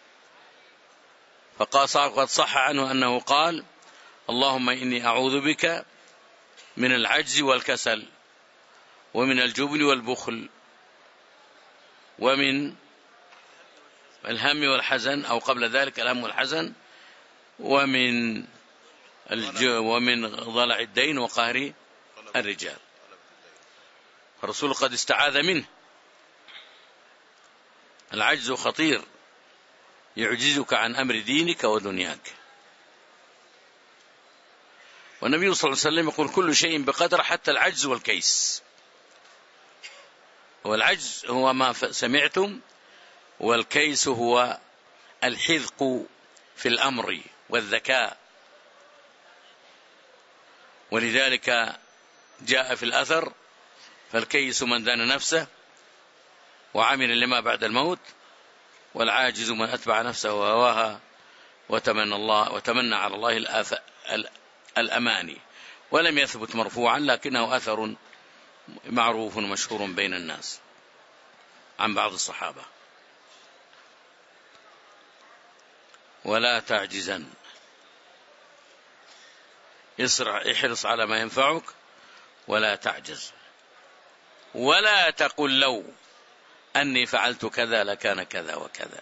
فقال قد صح عنه أنه قال: اللهم إني أعوذ بك من العجز والكسل، ومن الجبن والبخل، ومن الهم والحزن، أو قبل ذلك الهم والحزن، ومن ومن ضلع الدين وقهر الرجال. الرسول قد استعاذ منه. العجز خطير، يعجزك عن أمر دينك ودنياك. والنبي صلى الله عليه وسلم يقول: كل شيء بقدر حتى العجز والكيس. والعجز هو ما سمعتم، والكيس هو الحذق في الأمر والذكاء. ولذلك جاء في الأثر: فالكيس من دان نفسه وعمل لما بعد الموت، والعاجز من أتبع نفسه وهواها وتمنى الله وتمنى على الله الآث... الأماني. ولم يثبت مرفوعا، لكنه أثر معروف مشهور بين الناس عن بعض الصحابة. ولا تعجزن، اسرع، احرص على ما ينفعك ولا تعجز. ولا تقل لو أني فعلت كذا لكان كذا وكذا،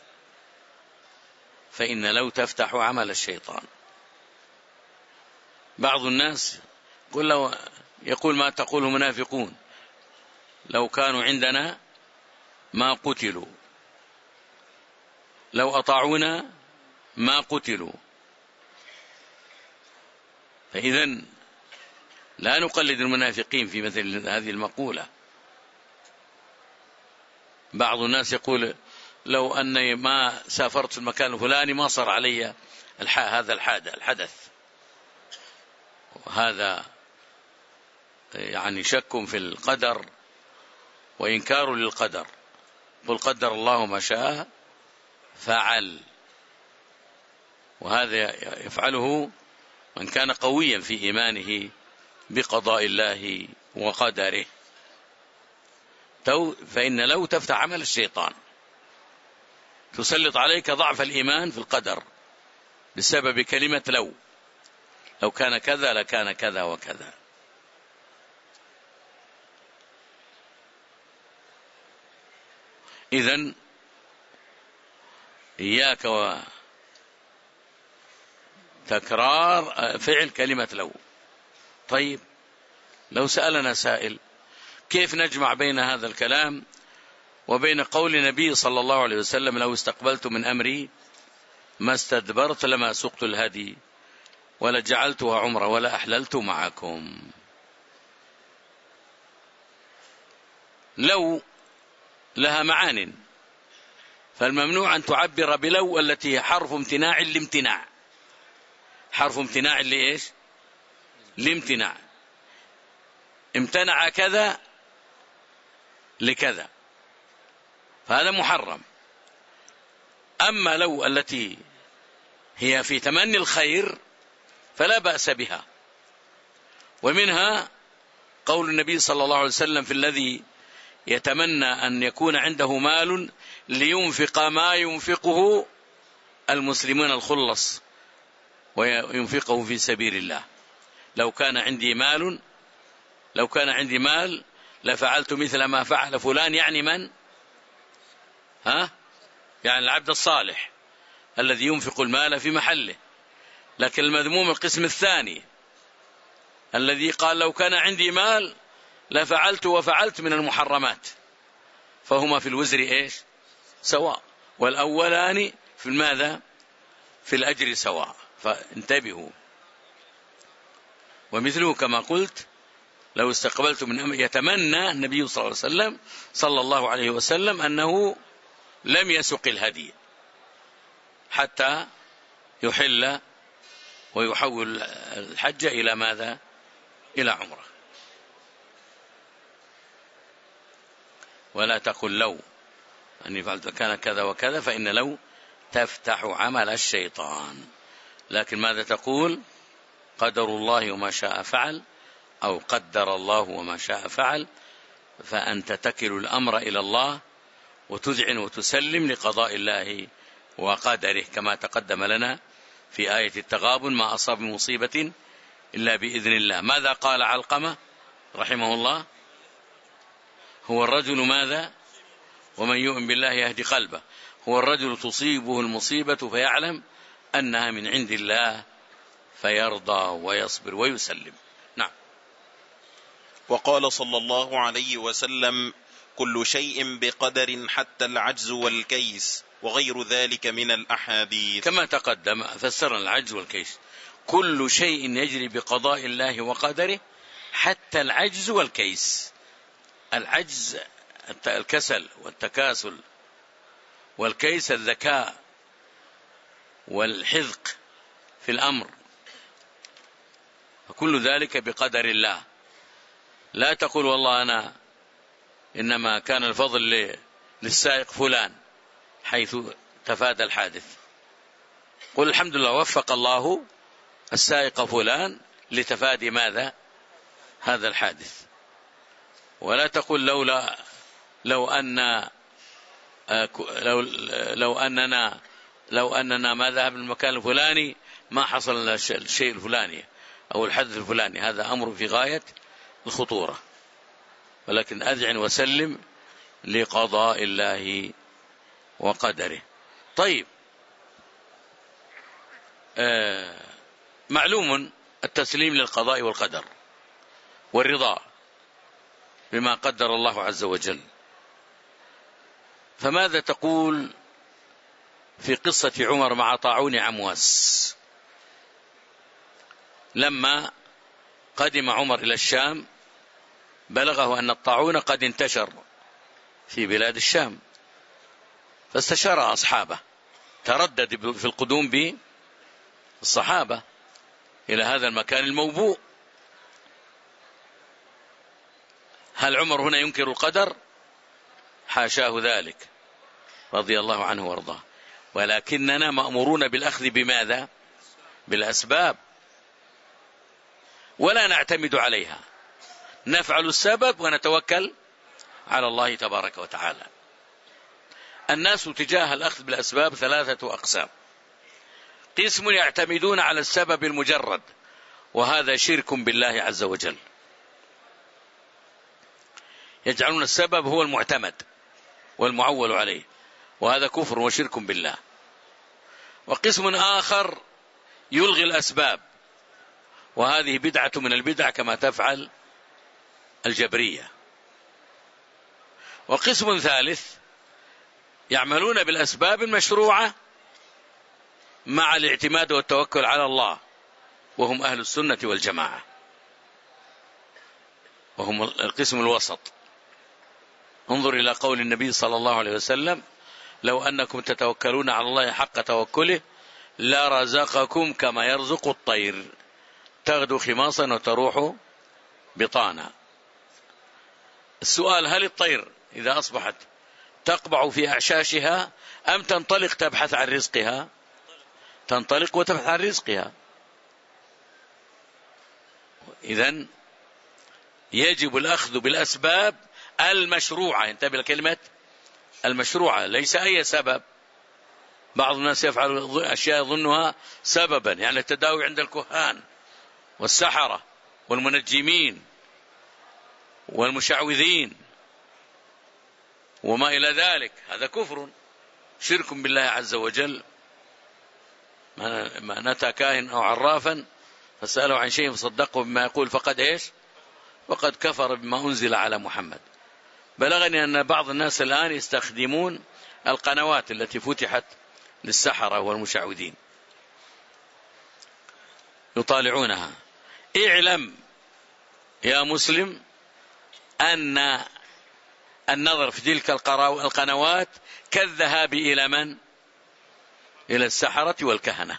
فإن لو تفتح عمل الشيطان. بعض الناس يقول, لو يقول ما تقوله منافقون: لو كانوا عندنا ما قتلوا، لو أطاعونا ما قتلوا. فإذن لا نقلد المنافقين في مثل هذه المقولة. بعض الناس يقول: لو أني ما سافرت في المكان الفلاني ما صار علي هذا الحدث. وهذا يعني شك في القدر وإنكار للقدر. قل قدر الله ما شاء فعل. وهذا يفعله من كان قويا في إيمانه بقضاء الله وقدره. فإن لو تفتح عمل الشيطان، تسلط عليك ضعف الإيمان في القدر بسبب كلمة لو لو كان كذا لكان كذا وكذا. إذن إياك وتكرار فعل كلمة لو. طيب، لو سألنا سائل: كيف نجمع بين هذا الكلام وبين قول النبي صلى الله عليه وسلم: لو استقبلت من أمري ما استدبرت لما سقت الهدي ولا جعلتها عمرة ولا أحللت معكم؟ لو لها معان فالممنوع أن تعبر بلو التي هي حرف امتناع لامتناع، حرف امتناع لإيش؟ لامتناع، امتنع كذا لكذا، فهذا محرم. أما لو التي هي في تمني الخير فلا بأس بها. ومنها قول النبي صلى الله عليه وسلم في الذي يتمنى أن يكون عنده مال لينفق ما ينفقه المسلمون الخلص وينفقه في سبيل الله. لو كان عندي مال لو كان عندي مال لفعلت مثل ما فعل فلان، يعني من؟ ها؟ يعني العبد الصالح الذي ينفق المال في محله. لكن المذموم القسم الثاني الذي قال لو كان عندي مال لفعلت وفعلت من المحرمات، فهما في الوزر إيش؟ سواء، والأولان في الماذا؟ في الأجر سواء، فانتبهوا. ومثله كما قلت لو استقبلت من أمر، يتمنى النبي صلى الله عليه وسلم صلى الله عليه وسلم أنه لم يسق الهدي حتى يحل ويحول الحج إلى ماذا؟ إلى عمره. ولا تقل لو أني فعلت كان كذا وكذا، فإن لو تفتح عمل الشيطان. لكن ماذا تقول؟ قدر الله وما شاء فعل، أو قدر الله وما شاء فعل، فأنت تكل الأمر إلى الله وتذعن وتسلم لقضاء الله وقدره، كما تقدم لنا في آية التغابن: ما أصاب مصيبة إلا بإذن الله. ماذا قال علقمة رحمه الله؟ هو الرجل ماذا؟ ومن يؤمن بالله يهدي قلبه. هو الرجل تصيبه المصيبة فيعلم أنها من عند الله فيرضى ويصبر ويسلم. نعم. وقال صلى الله عليه وسلم: كل شيء بقدر حتى العجز والكيس، وغير ذلك من الأحاديث. كما تقدم فسرنا العجز والكيس. كل شيء يجري بقضاء الله وقدره حتى العجز والكيس. العجز الكسل والتكاسل، والكيس الذكاء والحذق في الأمر، فكل ذلك بقدر الله. لا تقول والله أنا إنما كان الفضل للسائق فلان حيث تفادى الحادث. قل الحمد لله وفق الله السائق فلان لتفادي ماذا؟ هذا الحادث. ولا تقول لولا لو أن لو لو أننا لو أننا ما ذهب للمكان الفلاني ما حصل الشيء الفلاني أو الحدث الفلاني. هذا أمر في غاية الخطورة. ولكن أذعن وسلم لقضاء الله وقدره. طيب، آه معلوم التسليم للقضاء والقدر والرضا بما قدر الله عز وجل. فماذا تقول في قصة عمر مع طاعون عمواس؟ لما قدم عمر إلى الشام بلغه أن الطاعون قد انتشر في بلاد الشام، فاستشار أصحابه، تردد في القدوم بالصحابة إلى هذا المكان الموبوء. هل عمر هنا ينكر القدر؟ حاشاه ذلك رضي الله عنه وارضاه. ولكننا مأمورون بالأخذ بماذا؟ بالأسباب، ولا نعتمد عليها، نفعل السبب ونتوكل على الله تبارك وتعالى. الناس تجاه الأخذ بالأسباب ثلاثة أقسام: قسم يعتمدون على السبب المجرد، وهذا شرك بالله عز وجل، يجعلون السبب هو المعتمد والمعول عليه، وهذا كفر وشرك بالله. وقسم آخر يلغي الأسباب، وهذه بدعة من البدع كما تفعل الجبرية. وقسم ثالث يعملون بالأسباب المشروعة مع الاعتماد والتوكل على الله، وهم أهل السنة والجماعة، وهم القسم الوسط. انظر إلى قول النبي صلى الله عليه وسلم: لو أنكم تتوكلون على الله حق توكله لرزقكم كما يرزق الطير تغدو خماصا وتروح بطانا. السؤال: هل الطير إذا أصبحت تقبع في أعشاشها أم تنطلق تبحث عن رزقها؟ تنطلق وتبحث عن رزقها. إذن يجب الأخذ بالأسباب المشروعة. انتبه لكلمة المشروعة، ليس أي سبب. بعض الناس يفعل أشياء يظنها سببا، يعني التداوي عند الكهان والسحرة والمنجمين والمشعوذين وما إلى ذلك، هذا كفر شرك بالله عز وجل. ما أتى كاهن أو عرافا فسأله عن شيء فصدقه بما يقول فقد إيش فقد كفر بما أنزل على محمد. بلغني أن بعض الناس الآن يستخدمون القنوات التي فتحت للسحرة والمشعوذين يطالعونها. اعلم يا مسلم أن النظر في تلك القنوات كالذهاب إلى من؟ إلى السحرة والكهنة.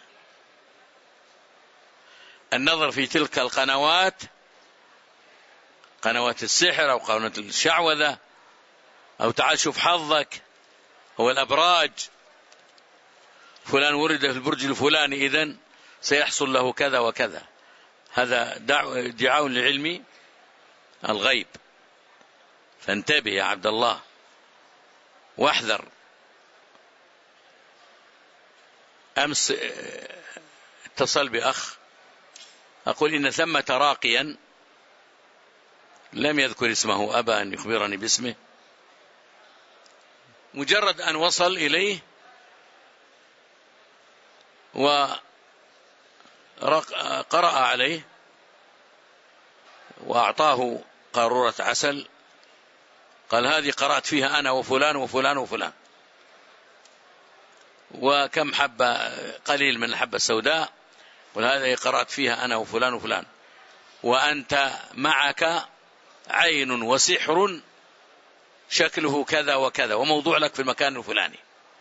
النظر في تلك القنوات، قنوات السحر أو قنوات الشعوذة، أو تعال شوف حظك، هو الأبراج، فلان ورد في البرج الفلاني إذن سيحصل له كذا وكذا. هذا ادعاء لعلم الغيب. فانتبه يا عبد الله واحذر. أمس اتصل بأخ أقول إن ثمة راقيا لم يذكر اسمه، أبى أن يخبرني باسمه. مجرد أن وصل إليه وقرأ عليه وأعطاه قارورة عسل، قال هذه قرأت فيها أنا وفلان وفلان وفلان، وكم حبة قليل من الحبة السوداء، وهذه قرأت فيها أنا وفلان وفلان، وأنت معك عين وسحر شكله كذا وكذا وموضوع لك في المكان الفلاني.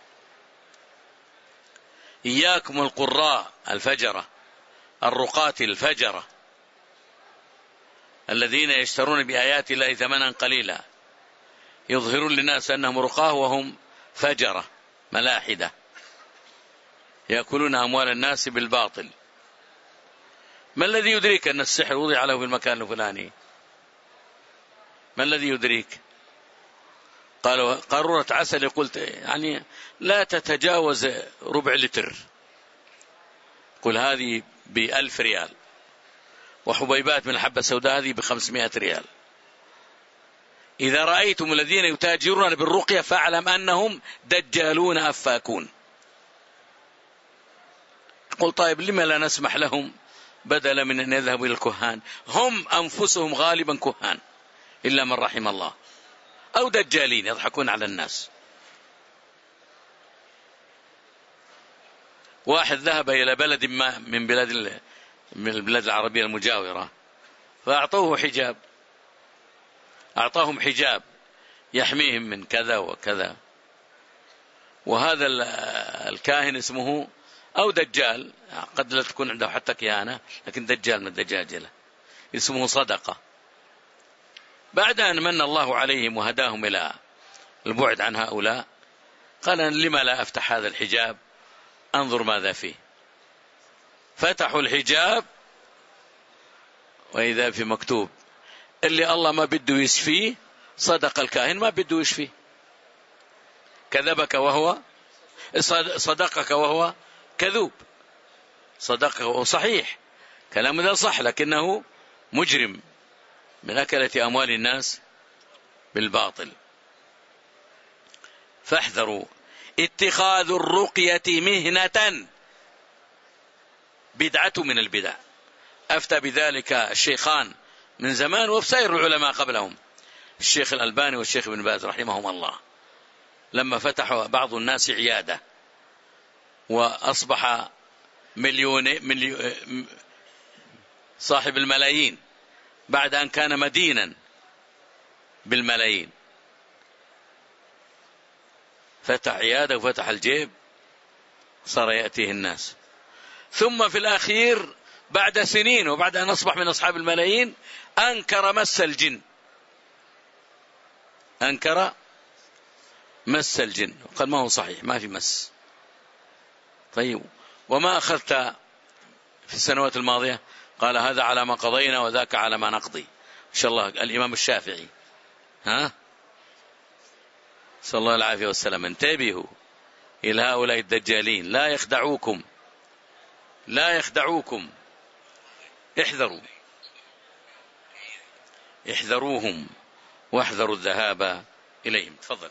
إياكم القراء الفجرة الرقاة الفجرة الذين يشترون بآيات الله ثمنا قليلا، يظهرون للناس أنهم رقاه وهم فجرة ملاحدة يأكلون أموال الناس بالباطل. ما الذي يدريك أن السحر وضع له في المكان الفلاني؟ ما الذي يدريك؟ قالوا قارورة عسل، قلت يعني لا تتجاوز ربع لتر، قل هذه بألف ريال، وحبيبات من الحبة السوداء هذه بخمسمائة ريال. إذا رأيتم الذين يتاجرون بالرقية فاعلم أنهم دجالون أفاكون. قل طيب لما لا نسمح لهم بدلا من أن يذهبوا إلى الكهان؟ هم أنفسهم غالبا كهان إلا من رحم الله، أو دجالين يضحكون على الناس. واحد ذهب إلى بلد ما من بلاد من البلاد العربية المجاورة فأعطوه حجاب، أعطاهم حجاب يحميهم من كذا وكذا، وهذا الكاهن اسمه أو دجال، قد لا تكون عنده حتى كيانة، لكن دجال من الدجاجلة، اسمه صدقة. بعد أن من الله عليهم وهداهم إلى البعد عن هؤلاء قال لما لا أفتح هذا الحجاب أنظر ماذا فيه. فتحوا الحجاب وإذا في مكتوب اللي الله ما بده يشفيه صدق الكاهن ما بده يشفيه، كذبك وهو صدقك وهو كذوب، صدقك وهو صحيح، كلام ذا صح، لكنه مجرم من أكلة أموال الناس بالباطل. فاحذروا. اتخاذ الرقية مهنة بدعة من البدع، أفتى بذلك الشيخان من زمان وبسائر العلماء قبلهم، الشيخ الألباني والشيخ ابن باز رحمهم الله، لما فتحوا بعض الناس عيادة وأصبح مليون مليون صاحب الملايين بعد أن كان مدينا بالملايين. فتح عيادة وفتح الجيب، صار يأتيه الناس. ثم في الأخير بعد سنين وبعد أن أصبح من أصحاب الملايين أنكر مس الجن، أنكر مس الجن وقال ما هو صحيح، ما في مس. طيب وما أخذت في السنوات الماضية؟ قال هذا على ما قضينا وذاك على ما نقضي. إن شاء الله الإمام الشافعي، ها، صلى الله العافية والسلام. انتبهوا إلى هؤلاء الدجالين، لا يخدعوكم، لا يخدعوكم، احذروا احذروهم واحذروا الذهاب إليهم. تفضل.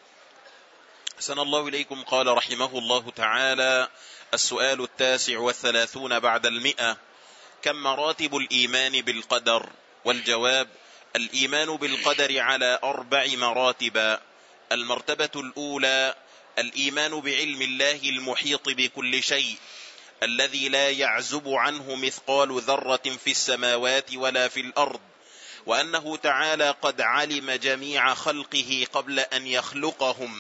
أحسن الله إليكم. قال رحمه الله تعالى: السؤال التاسع والثلاثون بعد المئة: كم مراتب الإيمان بالقدر؟ والجواب: الإيمان بالقدر على أربع مراتب. المرتبة الأولى الإيمان بعلم الله المحيط بكل شيء، الذي لا يعزب عنه مثقال ذرة في السماوات ولا في الأرض، وأنه تعالى قد علم جميع خلقه قبل أن يخلقهم،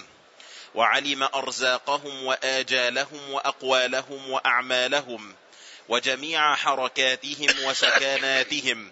وعلم أرزاقهم وآجالهم وأقوالهم وأعمالهم وجميع حركاتهم وسكناتهم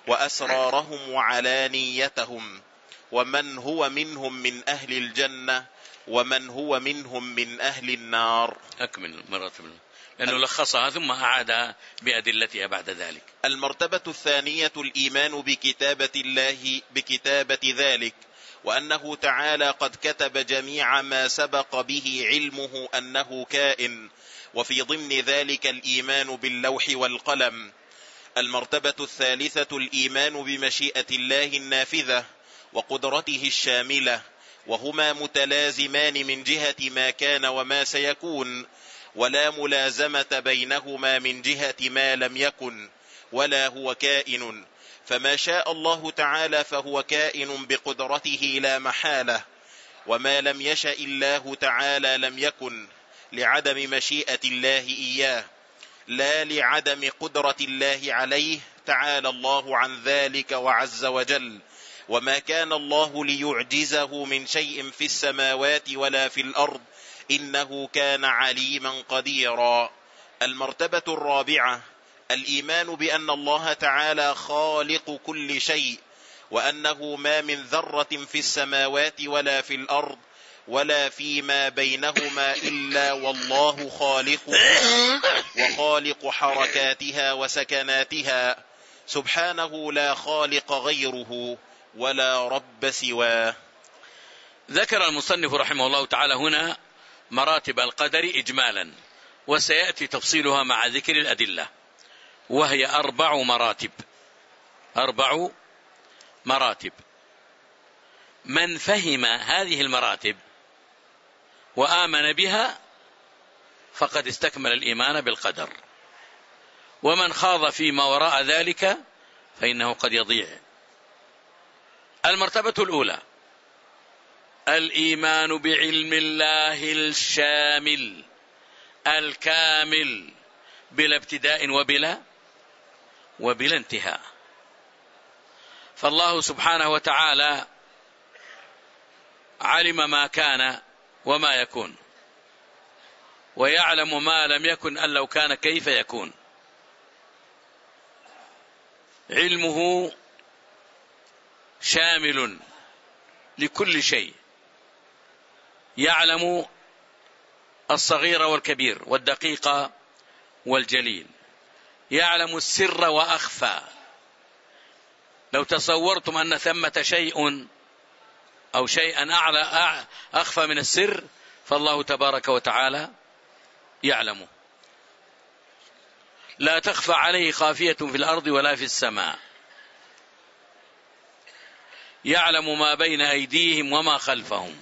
وأسرارهم وعلانيتهم، ومن هو منهم من أهل الجنة ومن هو منهم من أهل النار. أكمل مراتب، لأنه لخصها ثم أعاد بأدلتها بعد ذلك. المرتبة الثانية الإيمان بكتابة الله بكتابة ذلك، وأنه تعالى قد كتب جميع ما سبق به علمه أنه كائن، وفي ضمن ذلك الإيمان باللوح والقلم. المرتبة الثالثة الإيمان بمشيئة الله النافذة وقدرته الشاملة، وهما متلازمان من جهة ما كان وما سيكون، ولا ملازمة بينهما من جهة ما لم يكن ولا هو كائن، فما شاء الله تعالى فهو كائن بقدرته لا محالة، وما لم يشأ الله تعالى لم يكن، لعدم مشيئة الله إياه لا لعدم قدرة الله عليه، تعالى الله عن ذلك وعز وجل. وما كان الله ليعجزه من شيء في السماوات ولا في الأرض، إنه كان عليما قديرا. المرتبة الرابعة الإيمان بأن الله تعالى خالق كل شيء، وأنه ما من ذرة في السماوات ولا في الأرض ولا فيما بينهما إلا والله خالقها وخالق حركاتها وسكناتها، سبحانه لا خالق غيره ولا رب سواه. ذكر المصنف رحمه الله تعالى هنا مراتب القدر إجمالا، وسيأتي تفصيلها مع ذكر الأدلة، وهي أربع مراتب. أربع مراتب. من فهم هذه المراتب وآمن بها فقد استكمل الإيمان بالقدر، ومن خاض فيما وراء ذلك فإنه قد يضيع. المرتبة الأولى الإيمان بعلم الله الشامل الكامل بلا ابتداء وبلا وبلا انتهاء. فالله سبحانه وتعالى علم ما كان وما يكون، ويعلم ما لم يكن أن لو كان كيف يكون. علمه شامل لكل شيء، يعلم الصغير والكبير والدقيق والجليل، يعلم السر وأخفى. لو تصورتم أن ثمة شيء أو شيئا أعلى أخفى من السر، فالله تبارك وتعالى يعلمه. لا تخفى عليه خافية في الأرض ولا في السماء. يعلم ما بين أيديهم وما خلفهم،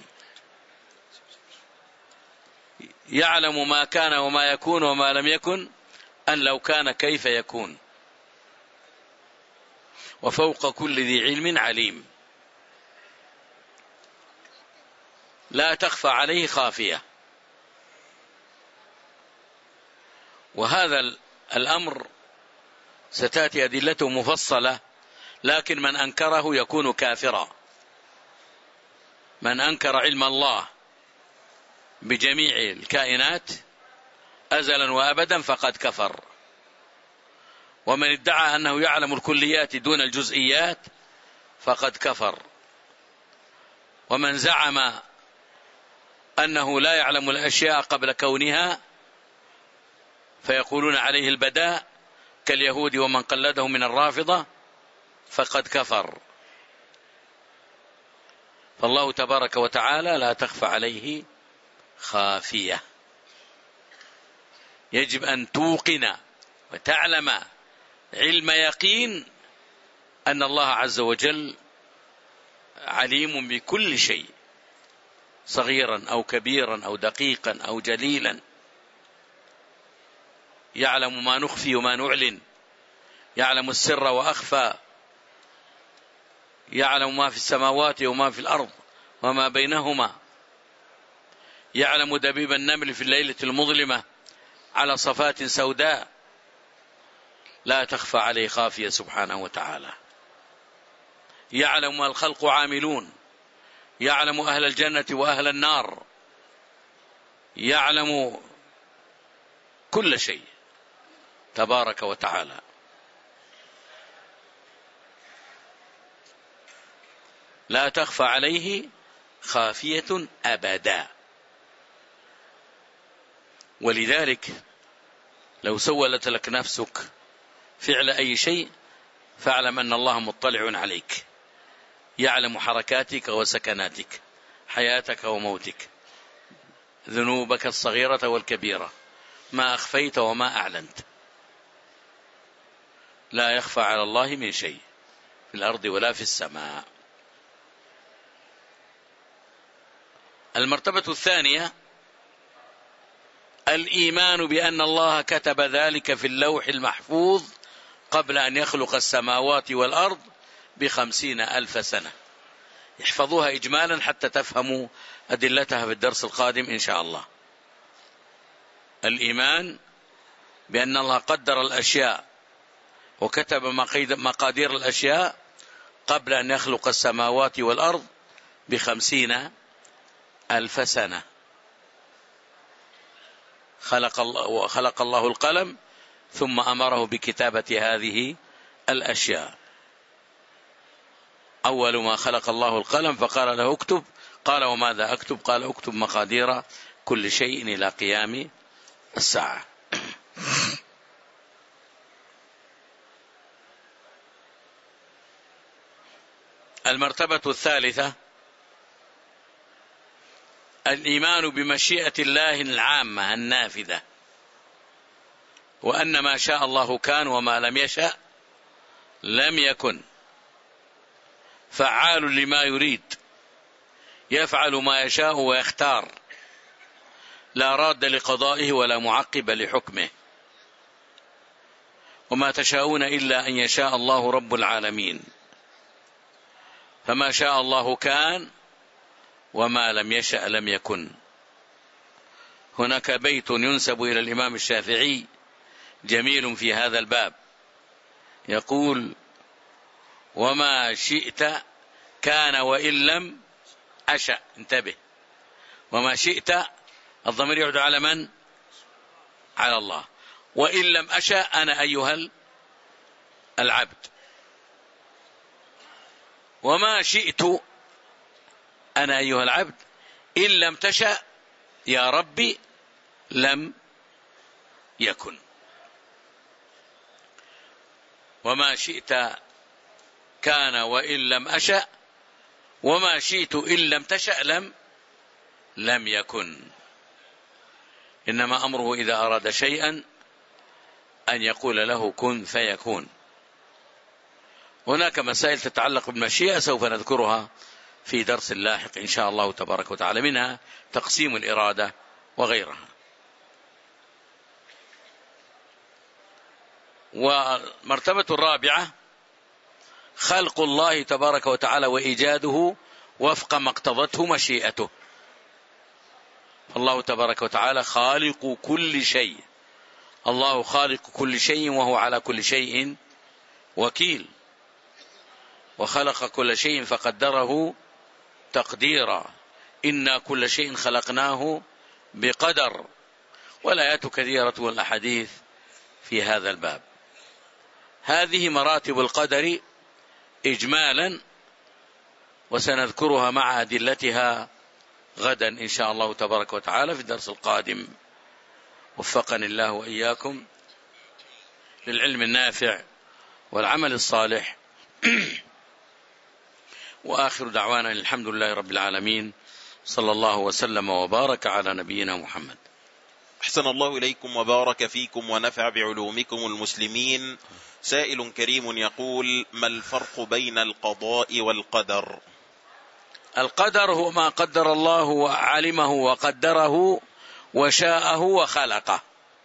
يعلم ما كان وما يكون وما لم يكن أن لو كان كيف يكون، وفوق كل ذي علم عليم. لا تخفى عليه خافية. وهذا الأمر ستأتي أدلته مفصلة، لكن من أنكره يكون كافرا. من أنكر علم الله بجميع الكائنات أزلا وأبدا فقد كفر. ومن ادعى أنه يعلم الكليات دون الجزئيات فقد كفر. ومن زعم أنه لا يعلم الأشياء قبل كونها فيقولون عليه البداء كاليهود ومن قلدهم من الرافضة فقد كفر. فالله تبارك وتعالى لا تخفى عليه خافية. يجب أن توقن وتعلم علم يقين أن الله عز وجل عليم بكل شيء، صغيرا أو كبيرا أو دقيقا أو جليلا، يعلم ما نخفي وما نعلن، يعلم السر وأخفى، يعلم ما في السماوات وما في الأرض وما بينهما، يعلم دبيب النمل في الليلة المظلمة على صفات سوداء، لا تخفى عليه خافية سبحانه وتعالى. يعلم ما الخلق عاملون، يعلم أهل الجنة وأهل النار، يعلم كل شيء تبارك وتعالى. لا تخفى عليه خافية أبدا. ولذلك لو سولت لك نفسك فعل أي شيء فاعلم أن الله مطلع عليك، يعلم حركاتك وسكناتك، حياتك وموتك، ذنوبك الصغيرة والكبيرة، ما أخفيت وما أعلنت. لا يخفى على الله من شيء في الأرض ولا في السماء. المرتبة الثانية الإيمان بأن الله كتب ذلك في اللوح المحفوظ قبل أن يخلق السماوات والأرض بخمسين ألف سنة. يحفظوها إجمالا حتى تفهموا أدلتها في الدرس القادم إن شاء الله. الإيمان بأن الله قدر الأشياء وكتب مقادير الأشياء قبل أن يخلق السماوات والأرض بخمسين ألف سنة. خلق الله, خلق الله القلم ثم أمره بكتابة هذه الأشياء. أول ما خلق الله القلم فقال له اكتب، قال وماذا أكتب؟ قال اكتب مقادير كل شيء إلى قيام الساعة. المرتبة الثالثة الإيمان بمشيئة الله العامة النافذة، وأن ما شاء الله كان وما لم يشأ لم يكن، فعال لما يريد، يفعل ما يشاء ويختار، لا راد لقضائه ولا معقب لحكمه، وما تشاءون إلا أن يشاء الله رب العالمين. فما شاء الله كان وما لم يشأ لم يكن. هناك بيت ينسب إلى الإمام الشافعي جميل في هذا الباب، يقول وما شئت كان وإن لم أشأ. انتبه، وما شئت الضمير يعود على من؟ على الله. وإن لم أشأ أنا أيها العبد. وما شئت أنا أيها العبد إن لم تشأ يا ربي لم يكن. وما شئت كان وإن لم أشأ، وما شئت إن لم تشأ لم لم يكن. إنما أمره إذا أراد شيئا أن يقول له كن فيكون. هناك مسائل تتعلق بالمشيئة سوف نذكرها في درس لاحق إن شاء الله تبارك وتعالى، منها تقسيم الإرادة وغيرها. والمرتبة الرابعة خلق الله تبارك وتعالى وإيجاده وفق ما اقتضته مشيئته. الله تبارك وتعالى خالق كل شيء، الله خالق كل شيء وهو على كل شيء وكيل، وخلق كل شيء فقدره تقديرا. إنا كل شيء خلقناه بقدر، والآيات كثيرة والأحاديث في هذا الباب. هذه مراتب القدر إجمالا، وسنذكرها مع أدلتها غدا إن شاء الله تبارك وتعالى في الدرس القادم. وفقني الله وإياكم للعلم النافع والعمل الصالح. وآخر دعوانا الحمد لله رب العالمين، صلى الله وسلم وبارك على نبينا محمد. أحسن الله إليكم وبارك فيكم ونفع بعلومكم المسلمين. سائل كريم يقول: ما الفرق بين القضاء والقدر؟ القدر هو ما قدر الله وعلمه وقدره وشاءه وخلقه،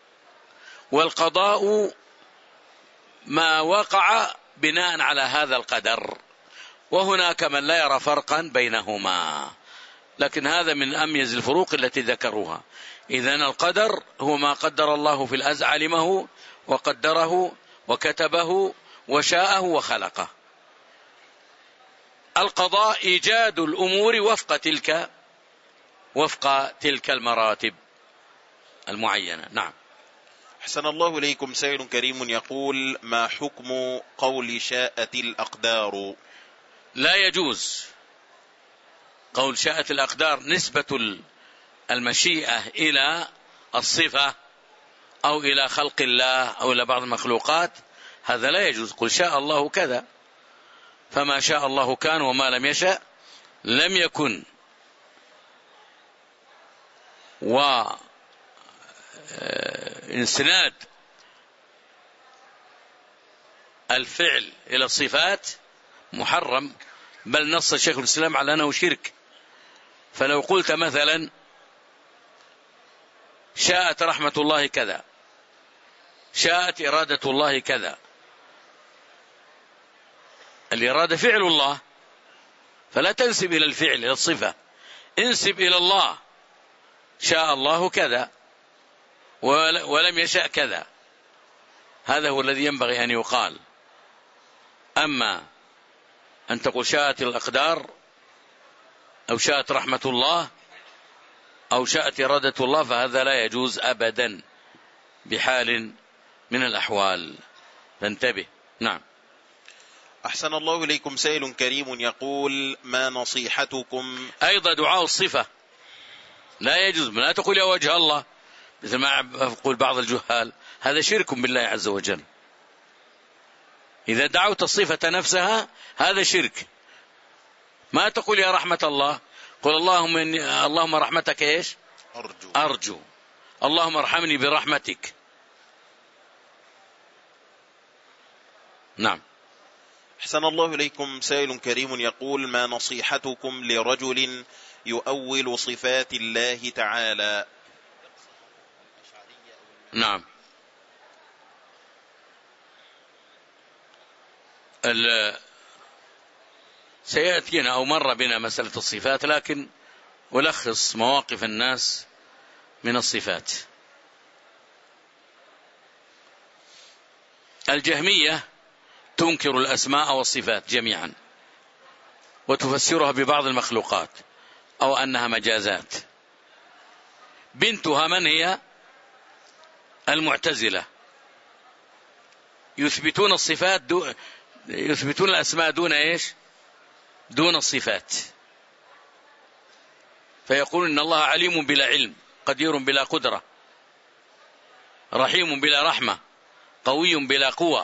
والقضاء ما وقع بناء على هذا القدر، وهناك من لا يرى فرقا بينهما، لكن هذا من أميز الفروق التي ذكروها. إذن القدر هو ما قدر الله في الأزل، علمه وقدره وكتبه وشاءه وخلقه. القضاء إيجاد الأمور وفق تلك وفق تلك المراتب المعينة. نعم. أحسن الله إليكم. سائل كريم يقول: ما حكم قول شاءت الأقدار؟ لا يجوز قول شاءت الأقدار نسبة المشيئة إلى الصفة أو إلى خلق الله أو إلى بعض المخلوقات، هذا لا يجوز. قل شاء الله كذا، فما شاء الله كان وما لم يشأ لم يكن. وإنسناد الفعل إلى الصفات محرم، بل نص الشيخ الإسلام على أنه شرك. فلو قلت مثلا شاءت رحمة الله كذا، شاءت إرادة الله كذا، الإرادة فعل الله، فلا تنسب إلى الفعل إلى الصفة، انسب إلى الله شاء الله كذا ولم يشاء كذا. هذا هو الذي ينبغي أن يقال. أما أن تقول شاءت الأقدار أو شاءت رحمة الله أو شاءت إرادة الله، فهذا لا يجوز أبدا بحال من الأحوال، فانتبه. نعم. أحسن الله إليكم. سائل كريم يقول: ما نصيحتكم؟ أيضا دعاء الصفة لا يجوز. لا تقول يا وجه الله مثل ما يقول بعض الجهال، هذا شرك بالله عز وجل. إذا دعوت الصفة نفسها هذا شرك. ما تقول يا رحمة الله، قل اللهم إني اللهم رحمتك إيش أرجو أرجو اللهم ارحمني برحمتك. نعم. أحسن الله إليكم. سائل كريم يقول: ما نصيحتكم لرجل يؤول صفات الله تعالى؟ نعم. سيأتينا أو مر بنا مسألة الصفات، لكن ألخص مواقف الناس من الصفات. الجهمية تنكر الأسماء والصفات جميعا، وتفسرها ببعض المخلوقات أو أنها مجازات. بنتها من هي؟ المعتزلة، يثبتون الصفات دو يثبتون الأسماء دون إيش؟ دون الصفات. فيقول إن الله عليم بلا علم، قدير بلا قدرة، رحيم بلا رحمة، قوي بلا قوة،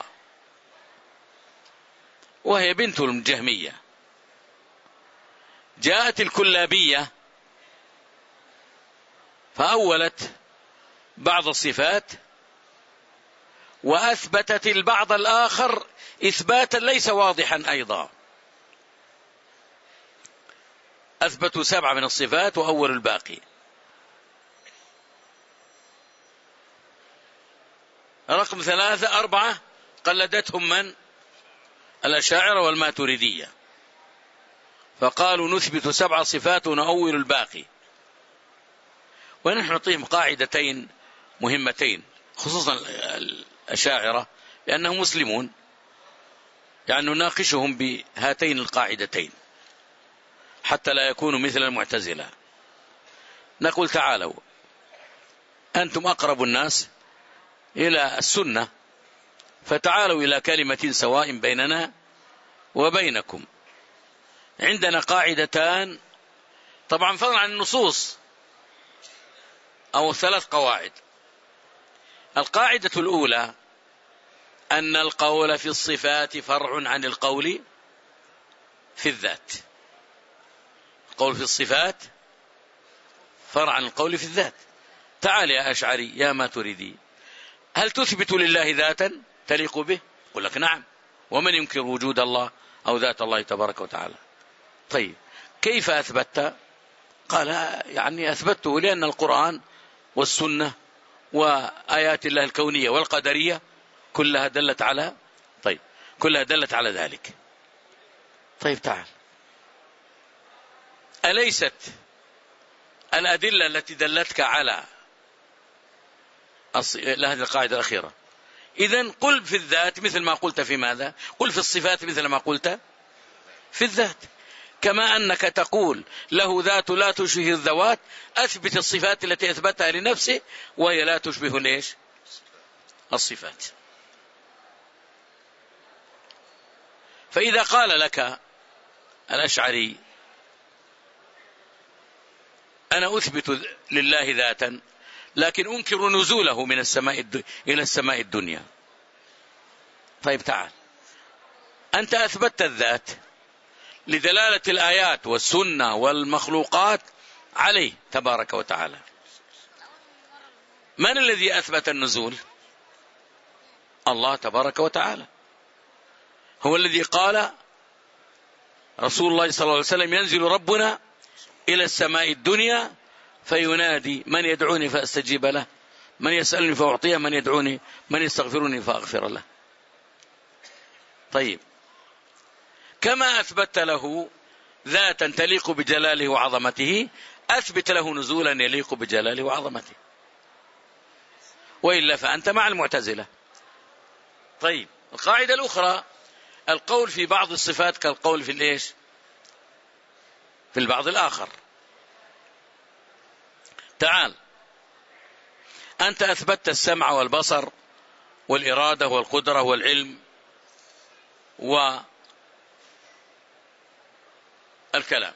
وهي بنت الجهمية. جاءت الكلابية فأولت بعض الصفات وأثبتت البعض الآخر إثباتا ليس واضحا أيضا. أثبتوا سبعة من الصفات وأول الباقي. رقم ثلاثة أربعة قلدتهم من؟ الأشاعرة والماتريدية، فقالوا نثبت سبع صفات ونؤول الباقي. ونحن نعطيهم قاعدتين مهمتين، خصوصا الأشاعرة لأنهم مسلمون، يعني نناقشهم بهاتين القاعدتين حتى لا يكونوا مثل المعتزلة. نقول تعالوا، أنتم أقرب الناس إلى السنة، فتعالوا إلى كلمة سواء بيننا وبينكم. عندنا قاعدتان، طبعا فضلا عن النصوص، أو ثلاث قواعد. القاعدة الأولى أن القول في الصفات فرع عن القول في الذات. القول في الصفات فرع عن القول في الذات. تعال يا أشعري يا ماتريدي، هل تثبت لله ذاتا تليق به؟ قل لك نعم، ومن ينكر وجود الله أو ذات الله تبارك وتعالى؟ طيب كيف أثبت؟ قال يعني أثبته لأن القرآن والسنة وآيات الله الكونية والقدرية كلها دلت على طيب كلها دلت على ذلك. طيب تعال، أليست الأدلة التي دلتك على هذه القاعدة الأخيرة؟ إذن قل في الذات مثل ما قلت في ماذا؟ قل في الصفات مثل ما قلت في الذات. كما أنك تقول له ذات لا تشبه الذوات، أثبت الصفات التي أثبتها لنفسه وهي لا تشبه ليش؟ الصفات. فإذا قال لك الأشعري أنا أثبت لله ذاتا لكن أنكر نزوله من السماء الد... إلى السماء الدنيا، طيب تعال، أنت أثبتت الذات لدلالة الآيات والسنة والمخلوقات عليه تبارك وتعالى. من الذي أثبت النزول؟ الله تبارك وتعالى، هو الذي قال رسول الله صلى الله عليه وسلم ينزل ربنا إلى السماء الدنيا فينادي من يدعوني فأستجيب له، من يسألني فأعطيه، من يدعوني من يستغفرني فأغفر له. طيب كما أثبت له ذاتا تليق بجلاله وعظمته، أثبت له نزولا يليق بجلاله وعظمته، وإلا فأنت مع المعتزلة. طيب القاعدة الأخرى، القول في بعض الصفات كالقول في الإيش؟ في البعض الآخر. تعال، أنت أثبتت السمع والبصر والإرادة والقدرة والعلم والكلام.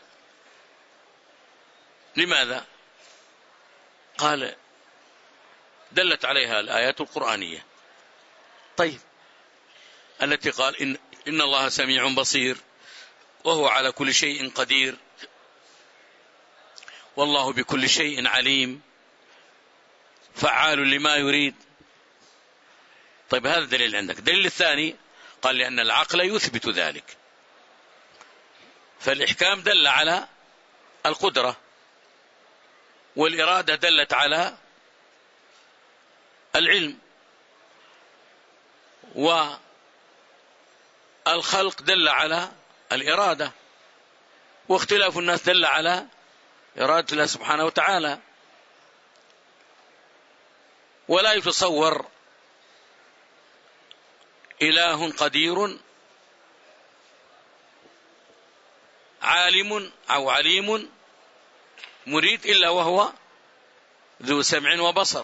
لماذا؟ قال دلت عليها الآيات القرآنية. طيب التي قال إن, إن الله سميع بصير وهو على كل شيء قدير والله بكل شيء عليم فعال لما يريد. طيب هذا دليل عندك. الدليل الثاني قال لأن العقل يثبت ذلك، فالإحكام دل على القدرة، والإرادة دلت على العلم، والخلق دل على الإرادة، واختلاف الناس دل على إرادة الله سبحانه وتعالى. ولا يتصور إله قدير عالم أو عليم مريد إلا وهو ذو سمع وبصر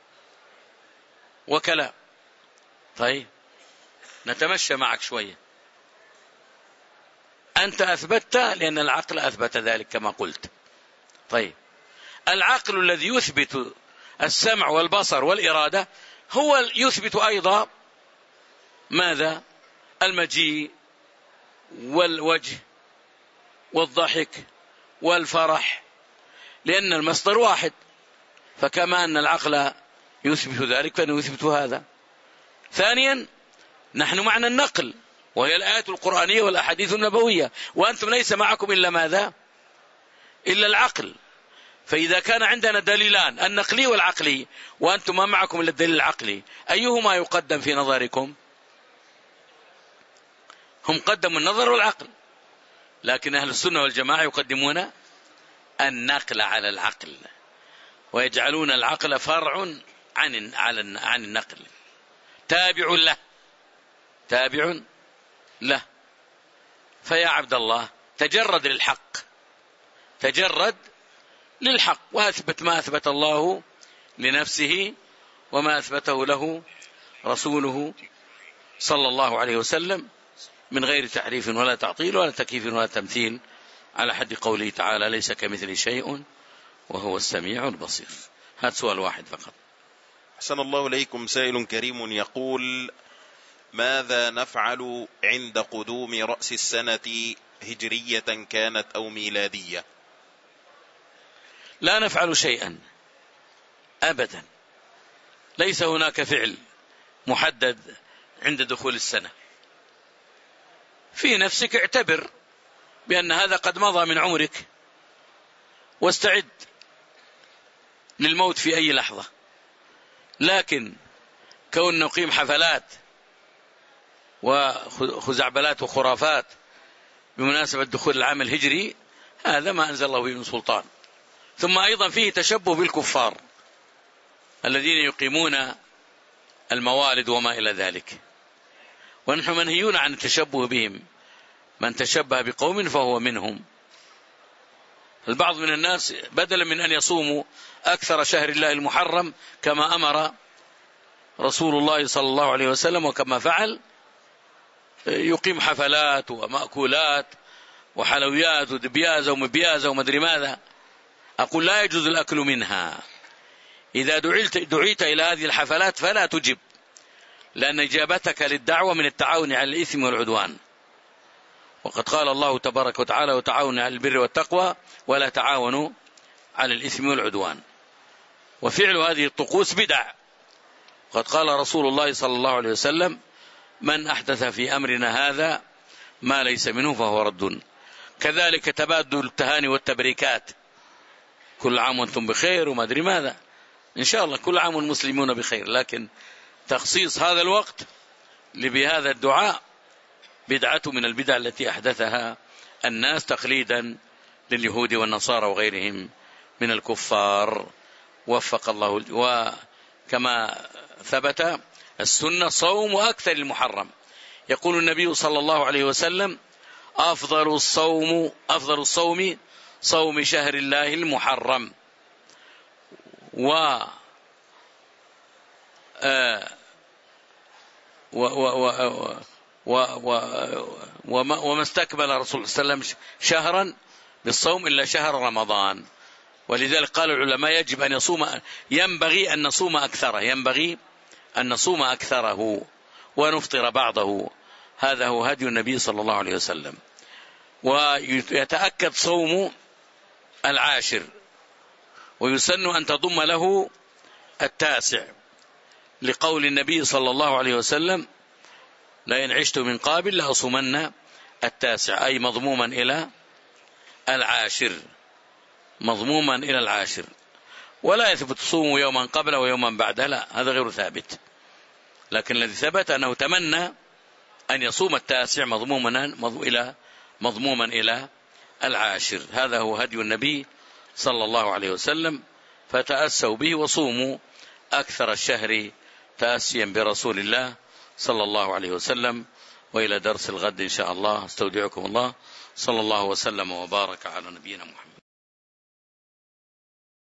وكلام. طيب نتمشى معك شوية. أنت أثبتت لأن العقل أثبت ذلك كما قلت. طيب العقل الذي يثبت السمع والبصر والإرادة هو يثبت أيضا ماذا؟ المجيء والوجه والضحك والفرح، لأن المصدر واحد، فكما أن العقل يثبت ذلك فإنه يثبت هذا. ثانيا نحن معنا النقل وهي الآيات القرآنية والأحاديث النبوية، وأنتم ليس معكم إلا ماذا؟ إلا العقل. فإذا كان عندنا دليلان النقلي والعقلي وأنتم ما معكم إلا الدليل العقلي، أيهما يقدم في نظركم؟ هم قدموا النظر والعقل، لكن أهل السنة والجماعة يقدمون النقل على العقل، ويجعلون العقل فرع عن عن النقل، تابع له تابع له. فيا عبد الله تجرد للحق، تجرد للحق، وأثبت ما أثبت الله لنفسه وما أثبته له رسوله صلى الله عليه وسلم من غير تحريف ولا تعطيل ولا تكييف ولا تمثيل، على حد قوله تعالى ليس كمثله شيء وهو السميع البصير. هذا سؤال واحد فقط. أحسن الله إليكم. سائل كريم يقول: ماذا نفعل عند قدوم رأس السنة هجرية كانت أو ميلادية؟ لا نفعل شيئا أبدا، ليس هناك فعل محدد عند دخول السنة. في نفسك اعتبر بأن هذا قد مضى من عمرك، واستعد للموت في أي لحظة. لكن كون نقيم حفلات وخزعبلات وخرافات بمناسبة دخول العام الهجري، هذا ما أنزل الله به من سلطان. ثم أيضا فيه تشبه بالكفار الذين يقيمون الموالد وما إلى ذلك، ونحن منهيون عن التشبه بهم. من تشبه بقوم فهو منهم. البعض من الناس بدلا من أن يصوموا أكثر شهر الله المحرم كما أمر رسول الله صلى الله عليه وسلم وكما فعل، يقيم حفلات ومأكولات وحلويات ودبيازة ومبيازة ومدري ماذا. أقول لا يجوز الأكل منها. إذا دعيت, دعيت إلى هذه الحفلات فلا تجب، لأن إجابتك للدعوة من التعاون على الإثم والعدوان. وقد قال الله تبارك وتعالى: وتعاونوا على البر والتقوى ولا تعاونوا على الإثم والعدوان. وفعل هذه الطقوس بدع. وقد قال رسول الله صلى الله عليه وسلم: من أحدث في أمرنا هذا ما ليس منه فهو رد. كذلك تبادل التهاني والتبريكات، كل عام وانتم بخير وما أدري ماذا. إن شاء الله كل عام المسلمون بخير، لكن تخصيص هذا الوقت لبهذا الدعاء بدعة من البدع التي أحدثها الناس تقليدا لليهود والنصارى وغيرهم من الكفار. وفق الله. وكما ثبت السنة صوم أكثر المحرم. يقول النبي صلى الله عليه وسلم: أفضل الصوم أفضل الصوم صوم شهر الله المحرم. و و و و وما, وما استكمل رسول الله صلى الله عليه وسلم شهرا بالصوم إلا شهر رمضان. ولذلك قال العلماء: يجب أن يصوم، ينبغي أن نصوم أكثره، ينبغي أن نصوم أكثره ونفطر بعضه. هذا هو هدي النبي صلى الله عليه وسلم. ويتأكد صوم العاشر، ويسن أن تضم له التاسع، لقول النبي صلى الله عليه وسلم: لئن عشت من قابل لأصومن التاسع، أي مضموما إلى العاشر، مضموما إلى العاشر. ولا يثبت صوم يوما قبله ويوما بعده، لا، هذا غير ثابت. لكن الذي ثبت أنه تمنى أن يصوم التاسع مضموما إلى مضموما إلى العاشر. هذا هو هدي النبي صلى الله عليه وسلم، فتأسوا به وصوموا أكثر الشهر تأسيا برسول الله صلى الله عليه وسلم. وإلى درس الغد إن شاء الله. استودعكم الله. صلى الله وسلم وبارك على نبينا محمد.